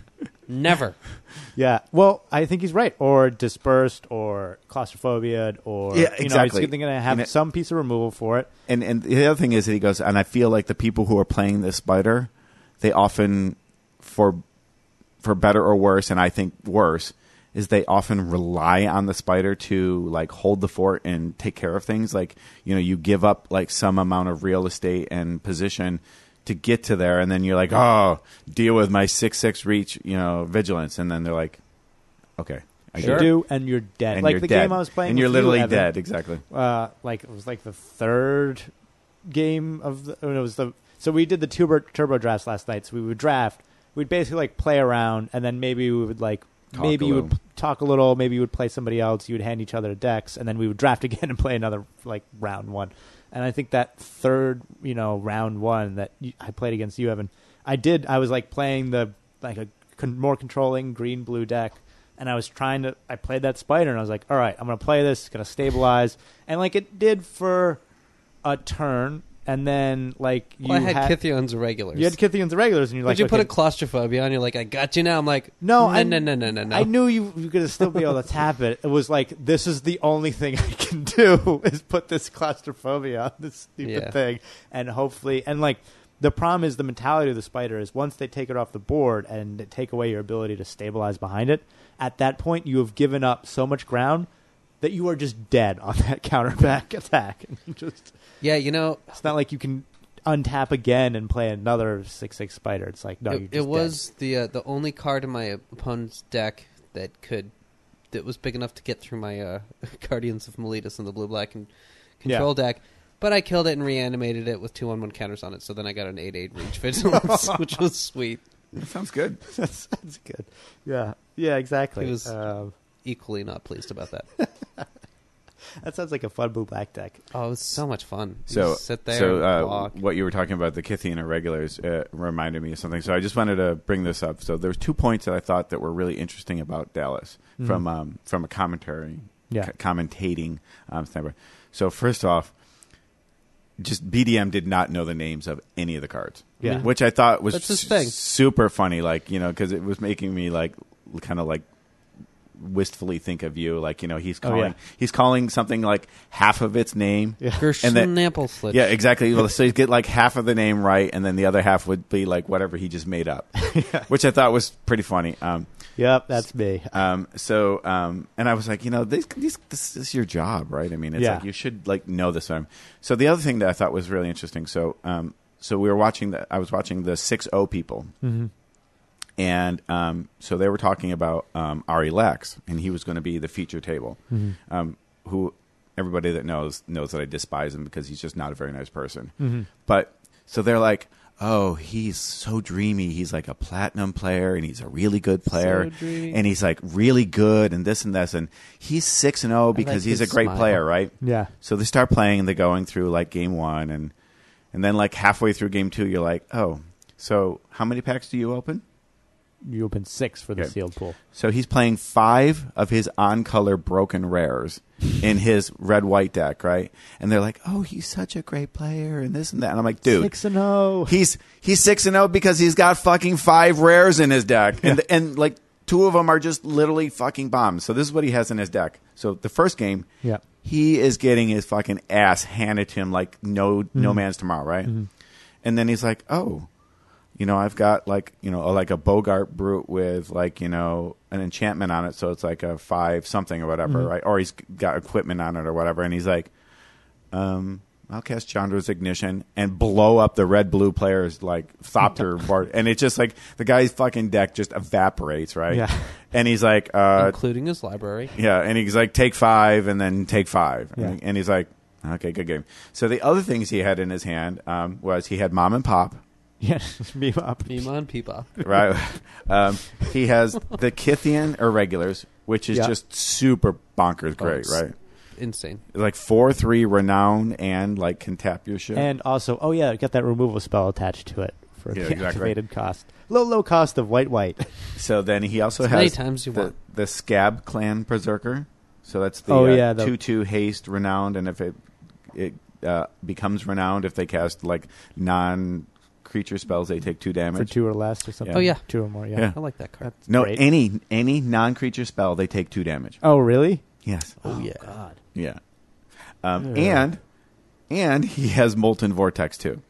Never. Yeah. Well, I think he's right. Or dispersed, or claustrophobia, or Yeah, you know, exactly. it's, they're going to have And it- some piece of removal for it. And and the other thing is that he goes, and I feel like the people who are playing this spider, they often, for for better or worse, and I think worse, is they often rely on the spider to like hold the fort and take care of things. Like, you know, you give up like some amount of real estate and position to get to there, and then you're like, oh, deal with my six six reach, you know, vigilance, and then they're like, okay, I Sure. get it. You do, and you're dead. And like you're the dead. game I was playing, and you're with you, literally Evan, dead. Exactly. Uh, like it was like the third game of the. When it was the so we did the turbo turbo drafts last night. So we would draft. We'd basically like play around, and then maybe we would like Talk maybe a you would little. p- talk a little. Maybe you would play somebody else. You would hand each other decks, and then we would draft again and play another like round one. And I think that third, you know, round one that you, I played against you, Evan, I did. I was like playing the like a con- more controlling green blue deck, and I was trying to. I played that spider, and I was like, all right, I'm gonna play this. It's gonna stabilize, and like it did for a turn, and then like you Well, I had, had Kythion's regulars. you had Kythian's regulars, and you're Would like, you put okay, a claustrophobia on? You're like, I got you now. I'm like, No, no, I- no, no, no, no, no. I knew you were going to still be able to tap it. It was like, this is the only thing I can do is put this claustrophobia on this stupid Yeah. thing. And hopefully, and like, the problem is the mentality of the spider is once they take it off the board and they take away your ability to stabilize behind it, at that point you have given up so much ground that you are just dead on that counterback attack. And you just, Yeah, you know, it's not like you can untap again and play another six six spider. It's like, no, you're it, just it was the uh, the only card in my opponent's deck that could that was big enough to get through my uh, Guardians of Miletus and the blue black and control deck. But I killed it and reanimated it with two on one counters on it. So then I got an eight eight reach vigilance, which was sweet. That sounds good. that's, that's good. Yeah, yeah, exactly. He was- um, Equally not pleased about that. that sounds like a fun blue black deck. Oh, it was so much fun. You So, just sit there so and uh, block. what you were talking about, the Kythian irregulars, uh, reminded me of something. So I just wanted to bring this up. So there's two points that I thought that were really interesting about Dallas Mhm. from um, from a commentary, Yeah. co- commentating um, standpoint. So first off, just B D M did not know the names of any of the cards. Yeah. Which I thought was That's his s- thing. super funny, like, you know, because it was making me like kind of like wistfully think of you, like, you know, he's Oh, calling yeah. he's calling something like half of its name. Yeah. And then- Gershon slit. Yeah, exactly. Well, so you get like half of the name right, and then the other half would be like whatever he just made up, which I thought was pretty funny. Um, Yep, that's me. um, so, um, and I was like, you know, this, this, this is your job, right? I mean, it's Yeah. like you should like know this. One. So the other thing that I thought was really interesting. So, um, so we were watching the, I was watching the six O people, Mm-hmm. and um, so they were talking about um, Ari Lex, and he was going to be the feature table. Mm-hmm. Um, who everybody that knows knows that I despise him because he's just not a very nice person. Mm-hmm. But so they're like, oh, he's so dreamy. He's like a platinum player, and he's a really good player, So dreamy. and he's like really good, and this and this, and he's six and zero because like he's a his great smile. player, right? Yeah. So they start playing, and they're going through like game one, and and then like halfway through game two, you're like, oh, so how many packs do you open? You open six for the Okay. sealed pool. So he's playing five of his on-color broken rares in his red-white deck, right? And they're like, "Oh, he's such a great player," and this and that. And I'm like, "Dude, Six and oh. he's he's six and zero because he's got fucking five rares in his deck, and and like two of them are just literally fucking bombs. So this is what he has in his deck. So the first game, Yeah. he is getting his fucking ass handed to him like no no man's tomorrow, right? And then he's like, "Oh." You know, I've got like, you know, like a Bogart Brute with like, you know, an enchantment on it. So it's like a five something or whatever, Mhm. right? Or he's got equipment on it or whatever. And he's like, um, I'll cast Chandra's Ignition and blow up the red blue player's like Thopter board, and it's just like the guy's fucking deck just evaporates, right? Yeah. And he's like, uh, including his library. yeah, and he's like, take five, and then take five, Yeah. and, and he's like, okay, good game. So the other things he had in his hand um, was he had Mom and Pop. Yeah, beam up. Mimon Peepa. Right. um, he has the Kithian Irregulars, which is Yeah. just super bonkers Oh, great, it's right? Insane. Like four three renown and like can tap your shit. And also, oh yeah, get that removal spell attached to it for Yeah, the exactly. activated cost. Low, low cost of white, white. So then he also As has many times you the, want. the Scab Clan Berserker. So that's the Oh, uh, yeah, the- two two haste renowned, and if it it uh, becomes renowned, if they cast like non creature spells, they take two For damage. two or less or something. Oh, yeah. Two or more, yeah. Yeah. I like that card. That's No, great. any any non creature spell, they take two damage. Oh, really? Yes. Oh, yeah. God. Yeah. Um, Yeah. And and he has Molten Vortex too.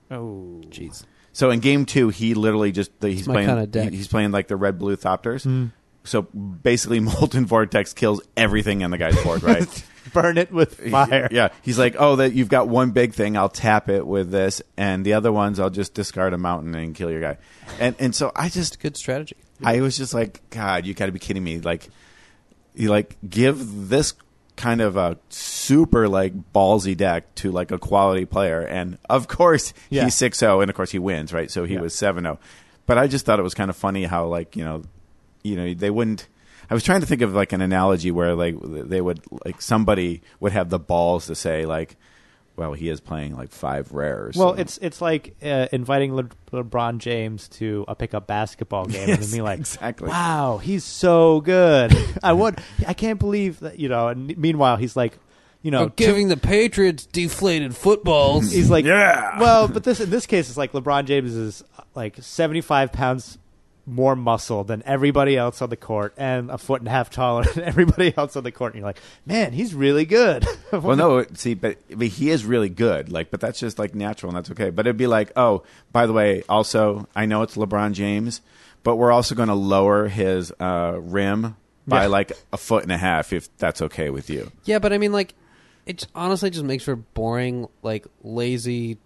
Oh. Jeez. So in game two, he literally just the, he's my playing kinda deck. he- he's playing like the red blue Thopters. Mm. So basically, Molten Vortex kills everything on the guy's board, right? Burn it with fire. Yeah, he's like, oh, that you've got one big thing, I'll tap it with this, and the other ones, I'll just discard a mountain and kill your guy. And and so I just, Good strategy. I was just like, God, you got to be kidding me! Like, you like give this kind of a super like ballsy deck to like a quality player, and of course Yeah. he's six oh, and of course he wins, right? So he Yeah. was seven oh. But I just thought it was kind of funny how like you know, you know they wouldn't. I was trying to think of like an analogy where like they would like somebody would have the balls to say like, well, he is playing like five rares. Well, so- it's it's like uh, inviting Le- LeBron James to a pickup basketball game and Yes, being like, exactly. "Wow, he's so good." I would, I can't believe that, you know. And meanwhile, he's like, you know, Oh, giving the Patriots deflated footballs. he's like, Yeah. Well, but this in this case, it's like LeBron James is uh, like seventy-five pounds more muscle than everybody else on the court and a foot and a half taller than everybody else on the court. And you're like, man, he's really good. Well, no, see, but, but he is really good. Like, but that's just like natural, and that's okay. But it'd be like, oh, by the way, also, I know it's LeBron James, but we're also going to lower his uh, rim by Yeah. like a foot and a half, if that's okay with you. Yeah, but I mean, like, it j- honestly just makes for boring, like, lazy,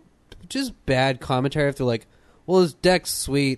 just bad commentary if they're like, well, his deck's sweet.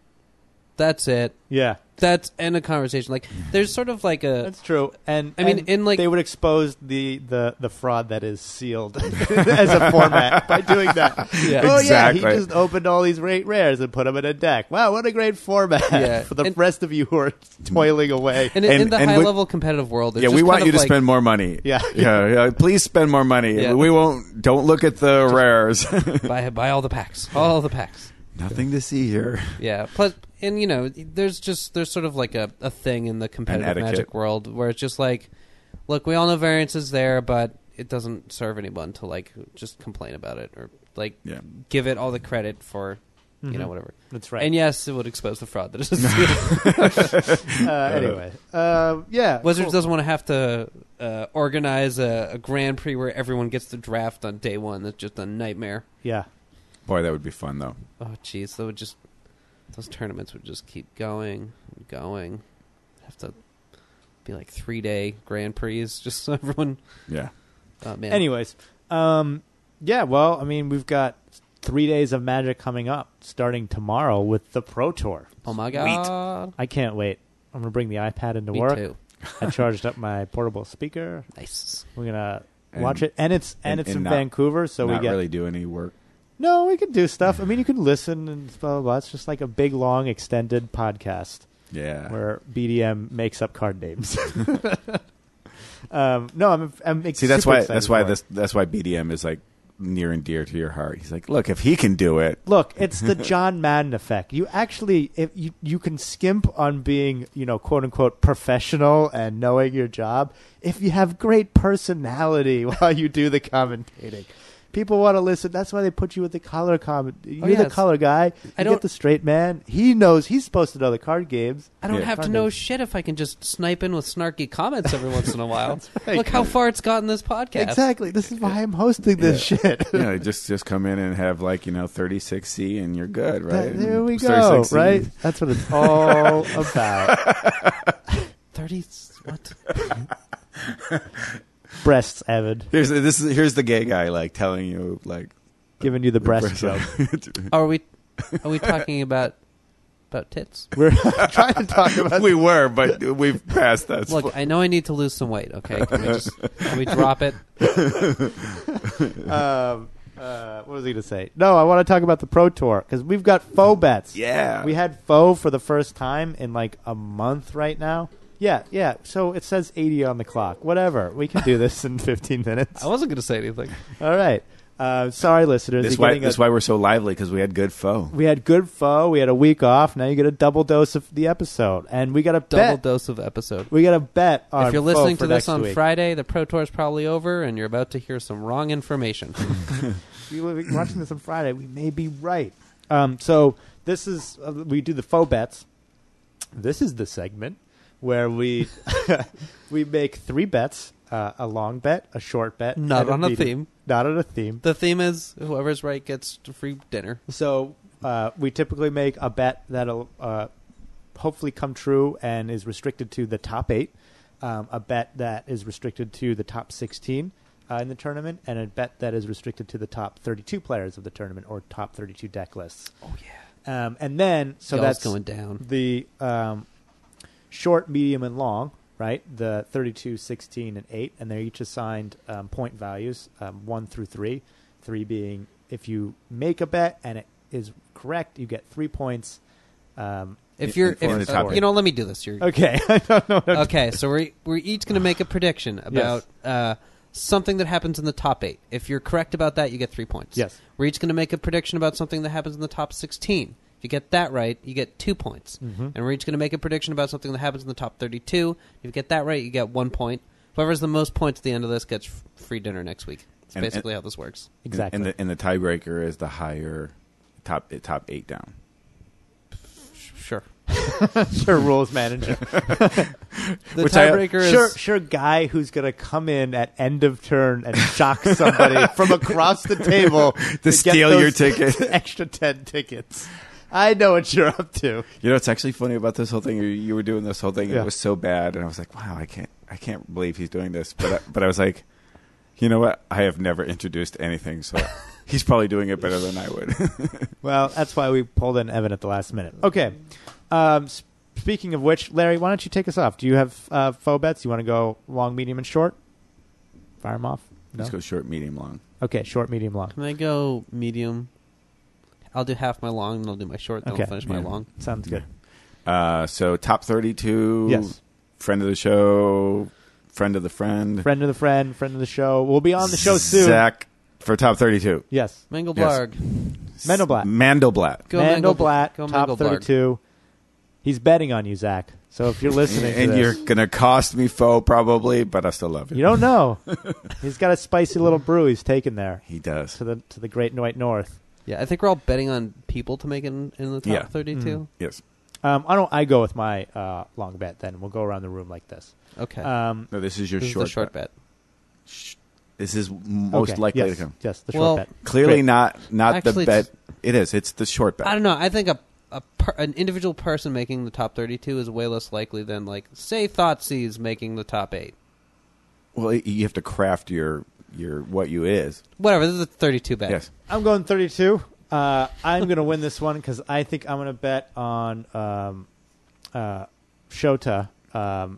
That's it. Yeah, That's end of conversation. Like, there's sort of like a... that's true. And I mean, and in, like- they would expose the, the, the fraud that is sealed as a format by doing that. Yeah. Oh Exactly. yeah, he just opened all these rate rares and put them in a deck. Wow, what a great format Yeah. for the And- rest of you who are toiling away. And, in- And- in the and we- high-level competitive world, there's Yeah, just we want kind you of to like, spend more money. Yeah. yeah, yeah. Please spend more money. Yeah. We won't. Don't look at the rares. buy, buy all the packs. All the packs. Nothing to see here. Yeah. Plus, and you know, there's just there's sort of like a, a thing in the competitive etiquette. Magic world where it's just like, look, we all know variance is there, but it doesn't serve anyone to like just complain about it or like Yeah. give it all the credit for you know Mhm. whatever. That's right. And yes, it would expose the fraud that is associated. uh, anyway, uh, yeah, Wizards cool. doesn't want to have to uh, organize a, a Grand Prix where everyone gets the draft on day one. That's just a nightmare. Yeah, Boy, that would be fun though. Oh, jeez, that would just those tournaments would just keep going, and going. Have to be like three day Grand Prix, just so everyone. Yeah. Oh man. Anyways, um, yeah, well, I mean, we've got three days of Magic coming up, starting tomorrow with the Pro Tour. Oh my god. I can't wait. I'm gonna bring the iPad into Me work. too. I charged up my portable speaker. Nice. We're gonna And- watch it, and it's and, and- it's and in not- Vancouver, so Not we get really do any work. no. We can do stuff. I mean, you can listen and blah blah blah. It's just like a big, long, extended podcast Yeah. where B D M makes up card names. um, no, I'm. I'm See, that's super why. excited That's why for it. this. That's why B D M is like near and dear to your heart. He's like, look, if he can do it, Look, it's the John Madden effect. You actually, if you you can skimp on being, you know, quote unquote professional and knowing your job if you have great personality while you do the commentating. People want to listen. That's why they put you with the color comment. You're yeah, the it's- color guy. I You don't- get the straight man. He knows. He's supposed to know the card games. I don't Yeah. have to Card know names. shit if I can just snipe in with snarky comments every once in a while. right. Look how far it's gotten this podcast. Exactly. This is why I'm hosting this shit. you know, just just come in and have like you know thirty-six C and you're good, right? That- there we It's go. thirty-six C. Right. That's what it's all about. Thirty what? breasts, Evan. Here's this is here's the gay guy like telling you like Giving you the breast joke. Are we are we talking about about tits? We're trying to talk about. We were, but we've passed that. Look, I know I need to lose some weight. Okay, can we just can we drop it? um, uh, what was he going to say? No, I want to talk about the Pro Tour because we've got faux bets. Yeah, we had faux for the first time in like a month right now. Yeah, yeah. So it says eighty on the clock. Whatever. We can do this in fifteen minutes. I wasn't going to say anything. All right. Uh, sorry, listeners. This You're why getting this a- why we're so lively because we had good foe. We had good faux. We had a week off. Now you get a double dose of the episode, and we got a Double bet. dose of episode. We got a bet on. If you're faux listening for to this next on week. Friday, the Pro Tour is probably over, and you're about to hear some wrong information. If you're watching this on Friday, we may be right. Um, so this is uh, we do the faux bets. This is the segment where we we make three bets: uh, a long bet, a short bet, Not and on a medium- theme. Not on a theme. The theme is whoever's right gets free dinner. So uh, we typically make a bet that'll uh, hopefully come true and is restricted to the top eight, um, a bet that is restricted to the top sixteen uh, in the tournament, and a bet that is restricted to the top thirty-two players of the tournament or top thirty-two deck lists. Oh yeah. Um, and then, so Y'all's that's going down. the um, short, medium, and long, right? The thirty-two, sixteen, and eight, and they're each assigned um, point values, um, one through three. Three being if you make a bet and it is correct, you get three points. Um, If you're, in if, the top uh, eight. you know, let me do this. You're, okay, I don't know. What I'm okay, so we're we're each going to make a prediction about uh, something that happens in the top eight. If you're correct about that, you get three points. Yes. We're each going to make a prediction about something that happens in the top sixteen. If you get that right, you get two points. Mhm. And we're each going to make a prediction about something that happens in the top thirty-two. If you get that right, you get one point. Whoever has the most points at the end of this gets f- free dinner next week. That's And- basically how this works. Exactly. And the and the tiebreaker is the higher top top eight down. Sure. sure, rules manager. The Which I- tiebreaker is... Sure, sure, guy who's gonna come in at end of turn and shock somebody from across the table to, get steal those your ticket. extra ten tickets. I know what you're up to. You know what's actually funny about this whole thing? You, you were doing this whole thing. And Yeah. It was so bad, and I was like, "Wow, I can't, I can't believe he's doing this." But, I, but I was like, you know what? I have never introduced anything, so he's probably doing it better than I would. Well, that's why we pulled in Evan at the last minute. Okay. Um, s- speaking of which, Larry, why don't you take us off? Do you have uh, faux bets? You want to go long, medium, and short? Fire them off. No. Let's go short, medium, long. Okay, short, medium, long. Can I go medium? I'll do half my long, and I'll do my short, then Okay. I'll finish my Yeah. long. Sounds good. Uh, so top thirty-two. Yes. Friend of the show. Friend of the friend. Friend of the friend, friend of the show. We'll be on the show soon. Zach for top thirty-two. Yes. Mangelblarg. Mandelblatt. Mandelblatt. Go Mandelblatt, Go top Mangelblarg. thirty-two. He's betting on you, Zach. So if you're listening and to you're this, gonna cost me foe probably, but I still love you. you don't know. He's got a spicy little brew he's taken there He does. to the to the great white north. Yeah, I think we're all betting on people to make it in, in the top Yeah. thirty-two. Mm. Yes. Um, I don't. I go with my uh, long bet. Then we'll go around the room like this. Okay. Um, No, this is your this short. is the short bet. bet. Sh- This is most okay, likely yes, to come. Yes, the short Well, bet. Clearly Great. not not Actually, the bet. it's- It is. It's the short bet. I don't know. I think a, a per, an individual person making the top thirty-two is way less likely than, like, say, Thoughtseize making the top eight. Well, you have to craft your your what you is. Whatever. This is a thirty-two bet. Yes. I'm going thirty-two. Uh, I'm going to win this one because I think I'm going to bet on um, uh, Shota um,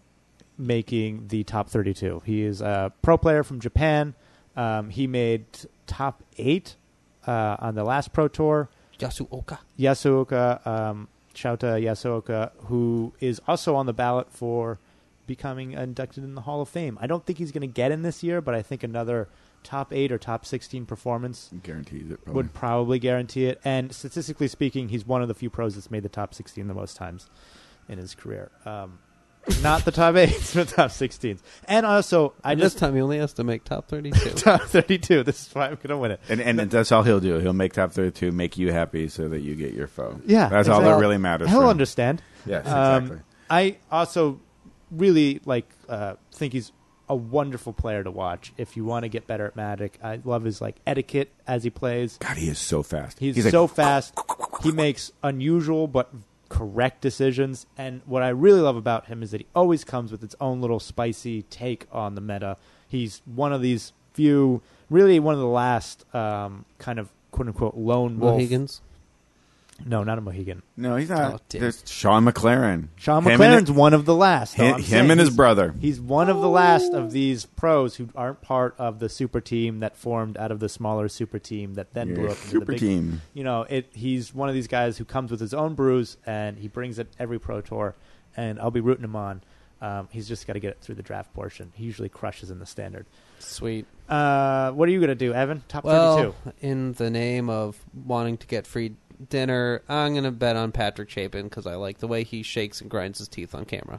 making the top thirty-two. He is a pro player from Japan. Um, he made top eight uh, on the last Pro Tour. Yasuoka. Yasuoka, um, Shota Yasuoka, who is also on the ballot for becoming inducted in the Hall of Fame. I don't think he's going to get in this year, but I think another top eight or top sixteen performance Guarantees it. Probably. would probably guarantee it. And statistically speaking, he's one of the few pros that's made the top sixteen the most times in his career. Um, not the top eights, but top sixteens. And also, I And just this time he only has to make top thirty-two. top thirty-two. This is why I'm going to win it. And and that's all he'll do. He'll make top thirty-two, make you happy, so that you get your foe. Yeah, that's all exactly. that really matters. He'll for him. understand. Yes, Um, exactly. I also really like uh, think he's a wonderful player to watch. If you want to get better at Magic, I love his like etiquette as he plays. God, he is so fast. He's, like, so fast. He makes unusual but correct decisions. And what I really love about him is that he always comes with its own little spicy take on the meta. He He's one of these few, really one of the last um, kind of quote unquote lone wolf. Mohegans. No, not a Mohegan. No, he's not. Oh, damn. There's Sean McLaren. Sean Him McLaren's and, one of the last. though. him, I'm him saying and his he's- brother. He's one of the last of these pros who aren't part of the super team that formed out of the smaller super team that then Yeah, blew up into super the big team. You know, it. He's one of these guys who comes with his own brews and he brings it every pro tour, and I'll be rooting him on. Um, he's just got to get it through the draft portion. He usually crushes in the standard. Sweet. Uh, what are you going to do, Evan? Top Well, thirty-two. in the name of wanting to get free dinner, I'm going to bet on Patrick Chapin because I like the way he shakes and grinds his teeth on camera.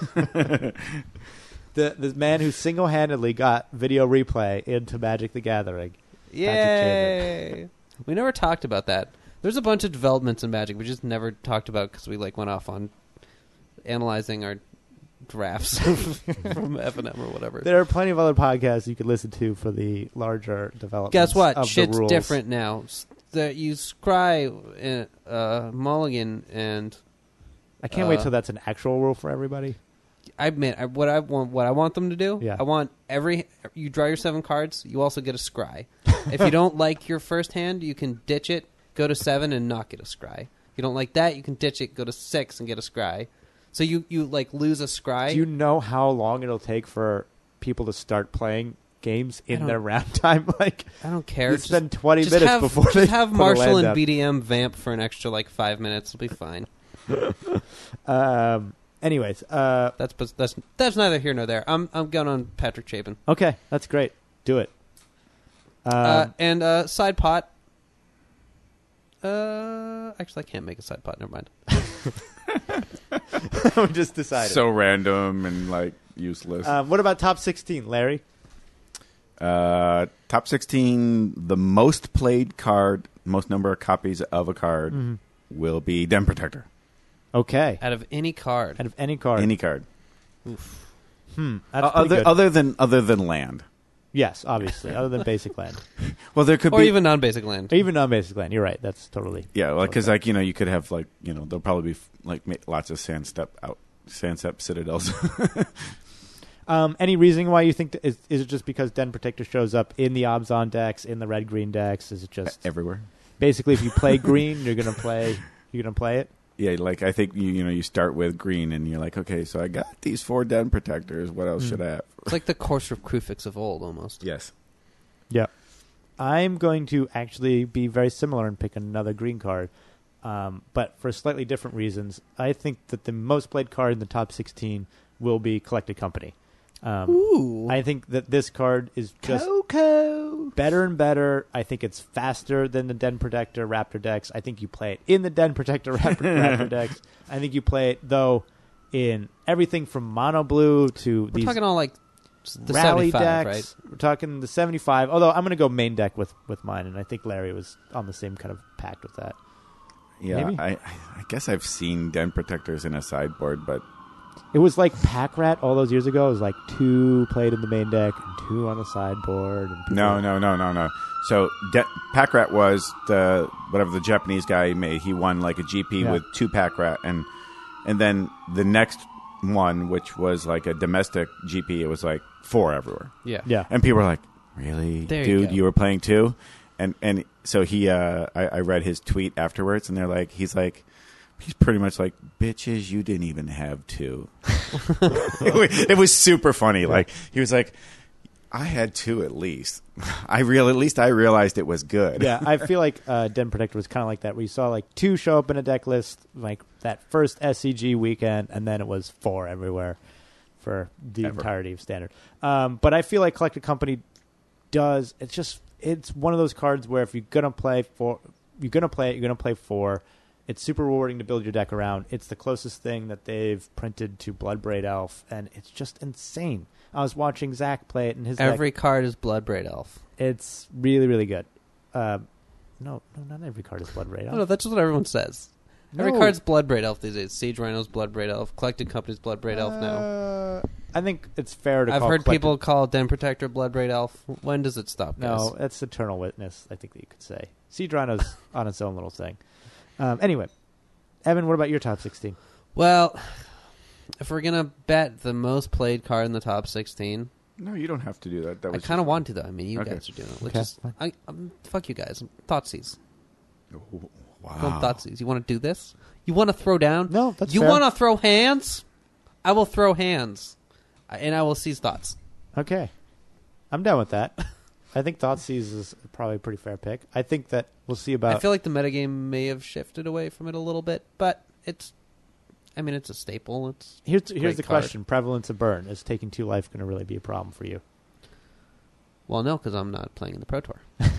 The the man who single handedly got video replay into Magic the Gathering. Yay! We never talked about that. There's a bunch of developments in Magic we just never talked about because we like went off on analyzing our drafts from F N M or whatever. There are plenty of other podcasts you could listen to for the larger developments. Guess what? Of Shit's the rules. different now. S- The, you scry uh, Mulligan and I can't wait uh, till that's an actual rule for everybody. I admit I, what I want. What I want them to do. Yeah. I want every. You draw your seven cards. You also get a scry. If you don't like your first hand, you can ditch it. Go to seven and not get a scry. If you don't like that, you can ditch it. Go to six and get a scry. So you, you like lose a scry. Do you know how long it'll take for people to start playing games I in don't- their round time? Like, I don't care. you Just- spend twenty just minutes have, before just they have put a Marshall land and down. B D M vamp for an extra like five minutes. It'll be fine. Um. Anyways, uh, That's that's that's neither here nor there. I'm I'm going on Patrick Chapin. okay, that's great. Do it. Um, Uh, and uh, side pot. Uh, actually, I can't make a side pot. Never mind. we just decided. So random and like useless. um, what about top sixteen, Larry? Uh, top sixteen, the most played card, most number of copies of a card Mm-hmm. will be Den Protector. Okay, Out of any card. out of any card. Any card. Oof. hmm, that's Uh, pretty other good. other than other than land. yes, obviously, other than basic land, Well, there could Or be even non-basic land. or even non-basic land. You're right. That's totally. yeah, like because Okay. like you know you could have like you know there'll probably be like ma- lots of sand step out sand step citadels. Um, any reason why you think that is, is it just because Den Protector shows up in the Obzon decks, in the red green decks? Is it just everywhere. basically if you play green, you're gonna play you're gonna play it? Yeah, like I think you you know you start with green and you're like, okay, so I got these four Den Protectors. What else Hmm. should I have? It's like the course of Krufix of old, almost. Yes. Yeah. I'm going to actually be very similar and pick another green card, um, but for slightly different reasons. I think that the most played card in the top sixteen will be Collected Company. Um, Ooh. I think that this card is just Coco. better and better. I think it's faster than the Den Protector Raptor decks. I think you play it in the Den Protector Raptor, Raptor decks. I think you play it, though, in everything from Mono Blue to We're these talking all like the rally seventy-five, decks. right? We're talking the seventy-five. Although I'm going to go main deck with, with mine, and I think Larry was on the same kind of pact with that. Yeah, Maybe? I I guess I've seen Den Protectors in a sideboard, but It was like Pack Rat all those years ago. It was like two played in the main deck and two on the sideboard. And people- no, no, no, no, no. So De- Packrat was the whatever the Japanese guy made. He won like a G P Yeah. with two Packrat, and and then the next one, which was like a domestic G P, it was like four everywhere. Yeah. Yeah. And people were like, "Really, There you dude? go. You, were playing two?" And and so he, uh, I, I read his tweet afterwards, and they're like, he's like, he's pretty much like, "Bitches, you didn't even have two." it, was, it was super funny. Like he was like, "I had two at least. I real at least I realized it was good." Yeah, I feel like uh, Den Protector was kind of like that, where you saw like two show up in a deck list, like that first S C G weekend, and then it was four everywhere for the Ever. entirety of Standard. Um, but I feel like Collected Company does. It's just it's one of those cards where if you're gonna play four, you're gonna play it. You're gonna play four. It's super rewarding to build your deck around. It's the closest thing that they've printed to Bloodbraid Elf, and it's just insane. I was watching Zach play it, and his deck, Every card is Bloodbraid Elf. it's really, really good. Uh, no, no, not every card is Bloodbraid I Elf. don't know. That's just what everyone says. Every No. card's Bloodbraid Elf these days. Siege Rhino's Bloodbraid Elf. Collected Company's Bloodbraid Elf now. Uh, I think it's fair to I've call heard Collected- people call Den Protector Bloodbraid Elf. When does it stop, guys? No, that's Eternal Witness, I think that you could say. Siege Rhino's on its own little thing. Um, anyway, Evan, what about your top sixteen? Well, if we're going to bet the most played card in the top sixteen, No, you don't have to do that. That I was kind of just- want to, though. I mean, you Okay. guys are doing it. Let's Okay. just, I, um, fuck you guys. Thoughtseize. Wow. Go on Thougeize. You want to do this? You want to throw down? No, that's You fair. want to throw hands? I will throw hands, I- and I will seize thoughts. Okay. I'm down with that. I think Thoughtseize is probably a pretty fair pick. I think that we'll see about... I feel like the metagame may have shifted away from it a little bit, but it's, I mean, it's a staple. It's Here's here's great the card. question: prevalence of burn, is taking two life going to really be a problem for you? Well, no, because I'm not playing in the Pro Tour.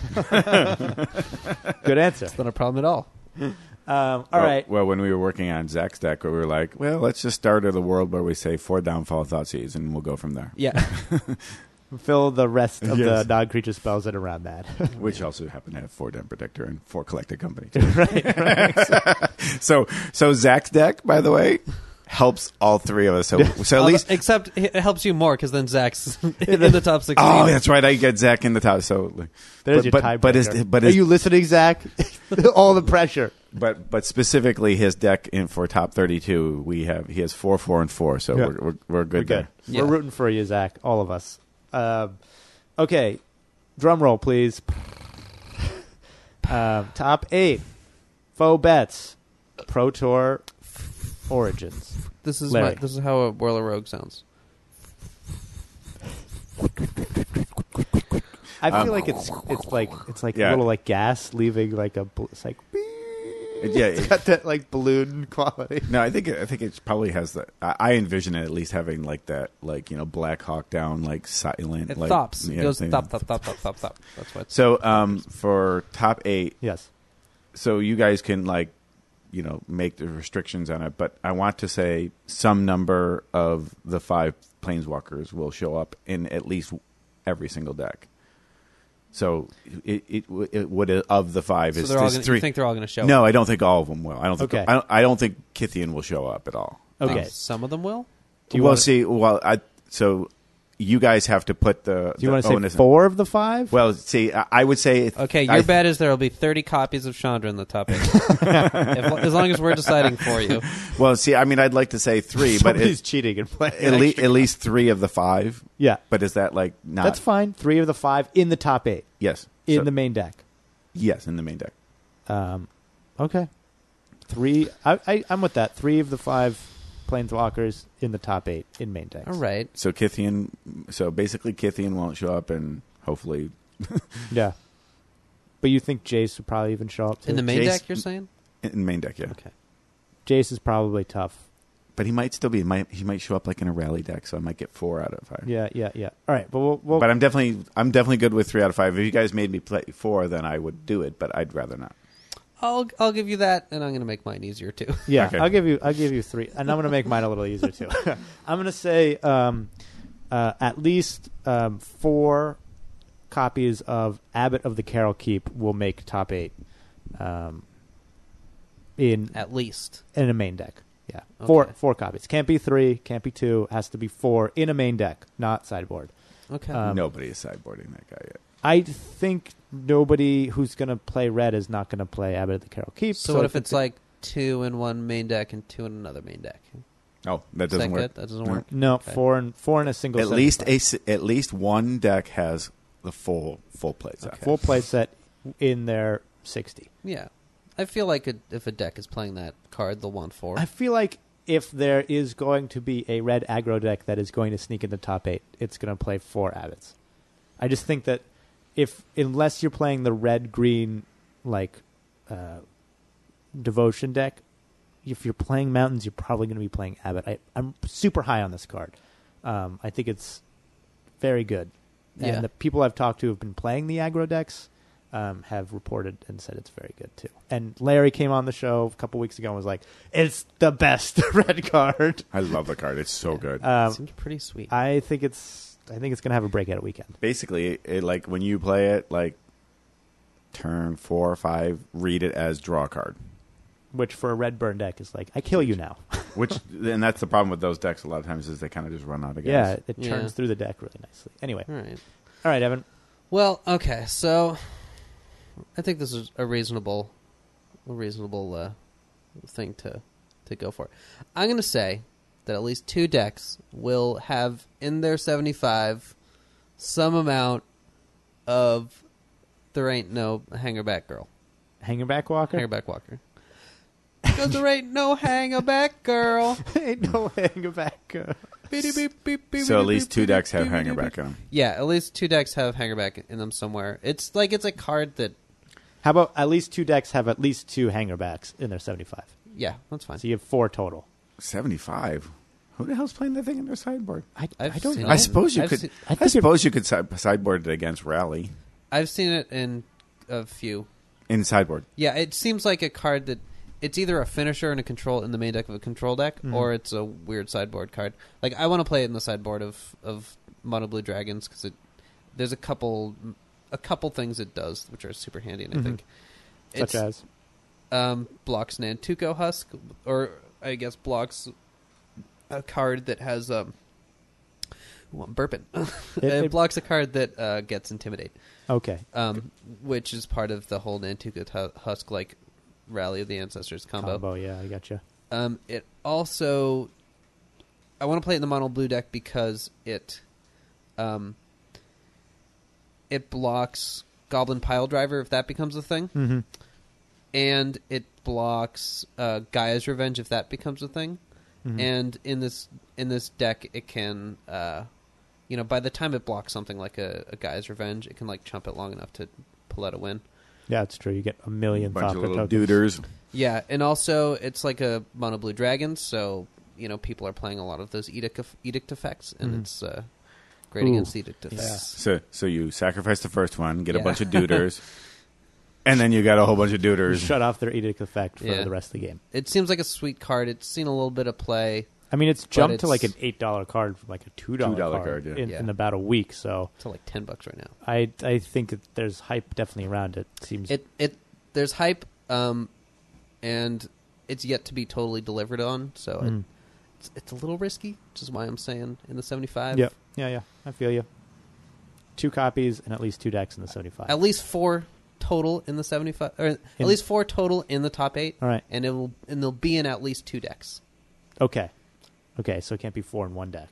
Good answer. It's not a problem at all. Um, all well, right. Well, when we were working on Zach's deck, we were like, well, let's just start at a world where we say four downfall Thoughtseize, and we'll go from there. Yeah. Fill the rest of Yes. the non-creature spells that are around that. Which also happen to have four Den Protector and four Collected Company. right, right. so, so Zach's deck, by the way, helps all three of us. So, so at Although- least. except it helps you more because then Zach's in the top sixteen. Oh, that's right. I get Zach in the top. So, There's but, your but, tiebreaker. but is but Are is you listening, Zach? All the pressure. but but specifically his deck in for top thirty-two, we have he has four, four, and four. So Yeah. we're, we're we're good We're there. good. Yeah. We're rooting for you, Zach. All of us. Um, okay, drum roll, please. um, top eight faux bets. Pro Tour Origins. This is Larry. my, this is how a Whirler Rogue sounds. I feel Um, like it's it's like it's like Yeah. a little like gas leaving like a bl- it's like Yeah, it's it- got that like balloon quality. No, I think it, I think it probably has that. I, I envision it at least having like that, like you know, Black Hawk Down, like silent, It like thops. It yeah, goes thing. thop, thop, thop, thop, thop, thop. That's what. So, um, for top eight, Yes. so you guys can like, you know, make the restrictions on it. But I want to say some number of the five planeswalkers will show up in at least every single deck. So it it, it would of the five So is they're all is gonna, three. you think they're all going to show? no, I don't think all of them will. I don't think. Okay. I don't, I don't think Kithian will show up at all. Okay. Uh, some of them will. Do you well, wanna- see, well, I so you guys have to put the. Do you the want to say onus- four of the five? Well, see, I I would say. if- Okay, I your bet is there will be thirty copies of Chandra in the top eight. if, as long as we're deciding for you. Well, see, I mean, I'd like to say three, but Somebody's it, cheating and playing. at, le- extra- at least three of the five. yeah, But is that like not? that's fine. Three of the five in the top eight Yes. in So- the main deck. yes, in the main deck. Um, okay, three. I, I I'm with that. Three of the five planeswalkers in the top eight in main decks. All right. So Kithian, so basically Kithian won't show up, and hopefully Yeah, but you think Jace would probably even show up too? In the main Jace- deck, you're saying? in the main deck, yeah. Okay. Jace is probably tough. But he might still be. Might he might show up like in a rally deck, so I might get four out of five. Yeah, yeah, yeah. All right, but we'll, we'll But I'm definitely I'm definitely good with three out of five. If you guys made me play four, then I would do it. But I'd rather not. I'll I'll give you that, and I'm going to make mine easier too. yeah. Okay. I'll give you I'll give you three, and I'm going to make mine a little easier too. I'm going to say um, uh, at least um, four copies of Abbot of the Carol Keep will make top eight. Um, in At least. in a main deck. Yeah, four Okay. four copies. Can't be three. Can't be two. Has to be four in a main deck, not sideboard. Okay. Um, Nobody is sideboarding that guy yet. I think nobody who's going to play red is not going to play Abbot of the Carol Keep. so, what I if think it's that- like two in one main deck and two in another main deck? Oh, that Is that doesn't work. good? That doesn't No. work. no Okay. four and four in a single? At set least is a s- at least one deck has the full full play set. Okay. full play set in their sixty. Yeah. I feel like a, if a deck is playing that card, they'll want four. I feel like if there is going to be a red aggro deck that is going to sneak into top eight, it's going to play four Abbots. I just think that if unless you're playing the red green like uh, devotion deck, if you're playing mountains, you're probably going to be playing Abbot. I, I'm super high on this card. Um, I think it's very good, and Yeah. the people I've talked to who have been playing the aggro decks um, have reported and said it's very good too. And Larry came on the show a couple weeks ago and was like, "It's the best red card." I love the card. It's so Yeah. good. Um, Seems pretty sweet. I think it's. I think it's going to have a breakout weekend. Basically, it, like when you play it, like turn four or five, read it as draw a card. Which for a red burn deck is like, I kill you now. Which and that's the problem with those decks. A lot of times is they kind of just run out of Yeah, gas. it Yeah. turns through the deck really nicely. Anyway, All right. all right, Evan. Well, okay, so I think this is a reasonable, a reasonable uh, thing to to go for. I'm going to say that at least two decks will have in their seventy-five some amount of there ain't no hangerback girl. Hangerback walker? Hangerback walker. Because there ain't no hangerback girl. Ain't no hangerback girl. So at least two decks have hangerback in them. Yeah, at least two decks have hangerback in them somewhere. It's like it's a card that... How about at least two decks have at least two hangerbacks in their seventy-five? Yeah, that's fine. So you have four total. seventy-five? Who the hell's playing that thing in their sideboard? I, I've I don't seen know. it. I suppose you I've could. seen- I, I think suppose you could si- sideboard it against Rally I've seen it in a few. in sideboard. Yeah, it seems like a card that it's either a finisher and a control in the main deck of a control deck, Mhm. or it's a weird sideboard card. Like I want to play it in the sideboard of of Mono Blue Dragons because it there's a couple a couple things it does which are super handy, and I Mhm. think Such it's, as? um, blocks Nantuko Husk, or I guess blocks a card that has um. Ooh, I'm burping. It- it, it- blocks a card that uh, gets Intimidate. Okay. Um, which is part of the whole Nantucket Hu- Husk like Rally of the Ancestors combo. Combo, yeah, I gotcha. Um, it also, I want to play it in the mono blue deck because it, um, it blocks Goblin Pile Driver if that becomes a thing, Mm-hmm. and it blocks uh, Gaia's Revenge if that becomes a thing. Mhm. And in this in this deck, it can, uh, you know, by the time it blocks something like a, a Gaia's Revenge, it can like chump it long enough to pull out a win. Yeah, it's true. You get a million Bunch of Thaka little tokens. duders. Yeah, and also it's like a mono blue dragon, so you know people are playing a lot of those edict eff- edict effects, and Mhm. it's uh, great Ooh. against edict Yeah. effects. So, so you sacrifice the first one, get a Yeah. bunch of duders, and then you got a whole bunch of You duders. shut off their edict effect for Yeah. the rest of the game. It seems like a sweet card. It's seen a little bit of play. I mean, it's jumped to it's- like an eight dollar card from like a two dollar two dollar card, card, yeah. in, Yeah. in about a week. So It's like ten bucks right now. I I think that there's hype definitely around it. Seems It it there's hype, um, and it's yet to be totally delivered on. So it, Mm. it's it's a little risky, which is why I'm saying in the seventy-five. Yeah, yeah, yeah. I feel you. Two copies and at least two decks in the seventy-five. At least four total in the seventy-five, or at In- least four total in the top eight. All right. And it will and they'll be in at least two decks. Okay. Okay, so it can't be four in one deck.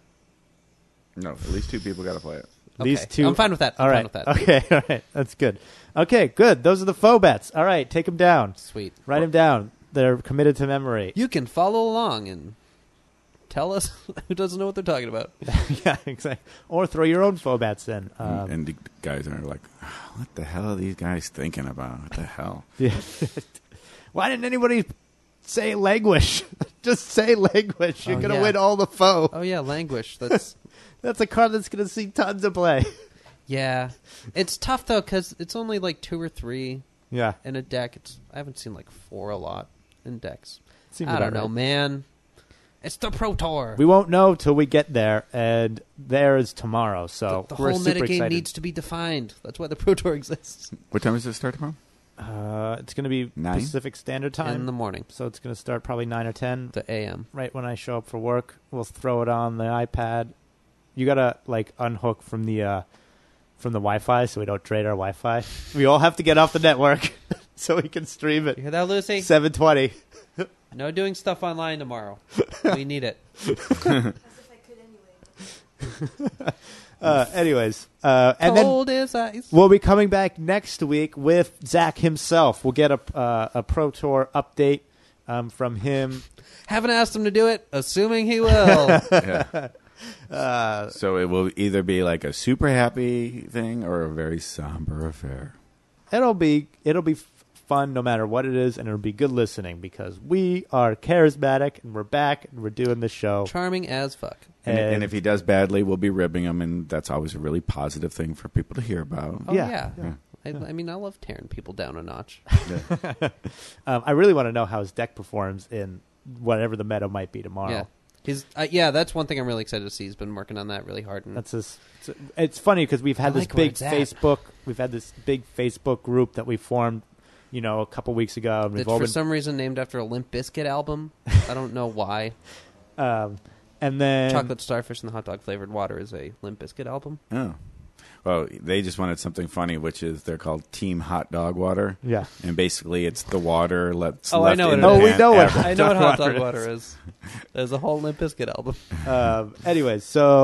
No, at least two people got to play it. At least Okay. two. I'm fine with that. I'm All fine right. with that. Okay. All right. That's good. Okay. Good. Those are the faux bets. All right. Take them down. Sweet. Write them down. They're committed to memory. You can follow along and tell us who doesn't know what they're talking about. Yeah. Exactly. Or throw your own faux bets in. Um, and the guys are like, what the hell are these guys thinking about? What the hell? yeah. Why didn't anybody say languish? Just say languish. You're Oh, gonna yeah. win all the faux. Oh yeah, Languish. That's That's a card that's gonna see tons of play. yeah. It's tough though because it's only like two or three Yeah. in a deck. It's I haven't seen like four a lot in decks. Seems I about don't know, right. man. It's the Pro Tour. We won't know till we get there, and there is tomorrow. So the the we're whole super metagame excited. needs to be defined. That's why the Pro Tour exists. What time does it start tomorrow? Uh, it's going to be Nine? Pacific Standard Time, In the morning, so it's going to start probably nine or ten. the A M. Right when I show up for work, we'll throw it on the iPad. You gotta like unhook from the uh, from the Wi-Fi, so we don't trade our Wi-Fi. We all have to get off the network so we can stream You it. hear that, Lucy? seven twenty. No doing stuff online tomorrow. We need it. As if I could anyway. Uh, anyways, uh, and then Cold as ice. we'll be coming back next week with Zach himself. We'll get a uh, a Pro Tour update um, from him. Haven't asked him to do it, assuming he will. Yeah. Uh, So it will either be like a super happy thing or a very somber affair. it'll be it'll be f- fun no matter what it is, and it'll be good listening because we are charismatic and we're back and we're doing the show. Charming as fuck. And, And- and if he does badly, we'll be ribbing him, and that's always a really positive thing for people to hear about. Oh, Yeah. yeah. Yeah. I, I mean, I love tearing people down a notch. Um, I really want to know how his deck performs in whatever the meta might be tomorrow. Yeah. His, uh, yeah, that's one thing I'm really excited to see. He's been working on that really hard. And That's just, it's, it's funny because we've had I this like where big it's at. Facebook. We've had this big Facebook group that we formed, you know, a couple weeks ago. And we've that's all for been, some reason named after a Limp Bizkit album. I don't know why. um, and then Chocolate Starfish and the Hot Dog Flavored Water is a Limp Bizkit album. Oh. Well, they just wanted something funny, which is they're called Team Hot Dog Water. Yeah. And basically, it's the water let's Oh, I left know what in it the is. Oh, we pan know what- ever. I know what Hot Water Dog Water is. There's a whole Limp Bizkit album. um, anyways, so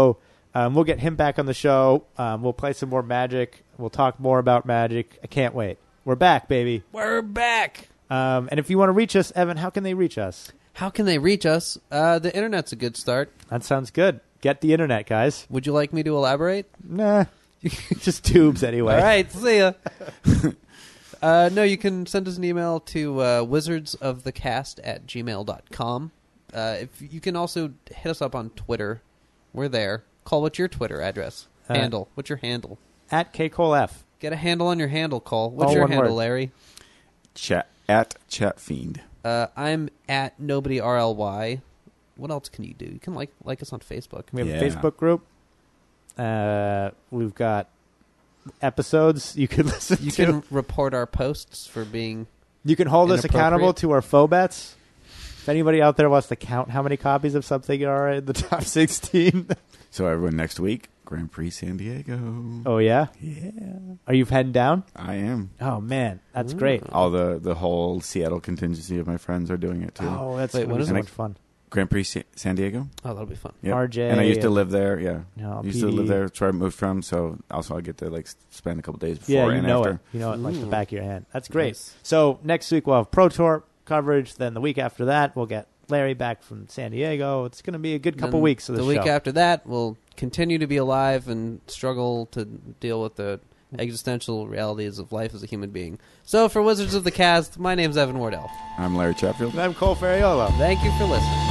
Um, we'll get him back on the show. Um, we'll play some more Magic. We'll talk more about Magic. I can't wait. We're back, baby. We're back. Um, and if you want to reach us, Evan, how can they reach us? How can they reach us? Uh, the internet's a good start. That sounds good. Get the internet, guys. Would you like me to elaborate? Nah. Just tubes anyway. All right, see ya. uh, no, you can send us an email to uh, wizardsofthecast at gmail dot com. Uh, if you can also hit us up on Twitter. We're there. Cole, what's your Twitter address? Uh, handle. What's your handle? At K Cole F. Get a handle on your handle, Cole. What's All your one handle, word. Larry? Chat at Chat Fiend. Uh, I'm at nobody R L Y. What else can you do? You can like like us on Facebook. We have Yeah. a Facebook group. Uh, we've got episodes you could listen You to. can report our posts for being. You can hold us accountable Inappropriate. to our faux bets. If anybody out there wants to count how many copies of something are in the top sixteen. So everyone, next week, Grand Prix San Diego. Oh, yeah? Yeah, Are you heading down? I am. Oh, man. That's Ooh. great. All the the whole Seattle contingency of my friends are doing it too. Oh, that's Wait, gonna what be is so it? much fun. Grand Prix Sa- San Diego. Oh, that'll be fun. Yep. R J. And I used to and- live there. Yeah, No, I used P to D. live there. That's where I moved from. So also I get to like s- spend a couple days before Yeah, you and know after. it. You know it like the Ooh. back of your hand. That's great. Nice. So next week we'll have Pro Tour coverage. Then the week after that we'll get Larry back from San Diego. It's going to be a good couple Then weeks of the, the week show. after that, we'll continue to be alive and struggle to deal with the existential realities of life as a human being. So for Wizards of the Cast, my name's Evan Wardell. I'm Larry Chatfield. I'm Cole Ferriolo. Thank you for listening.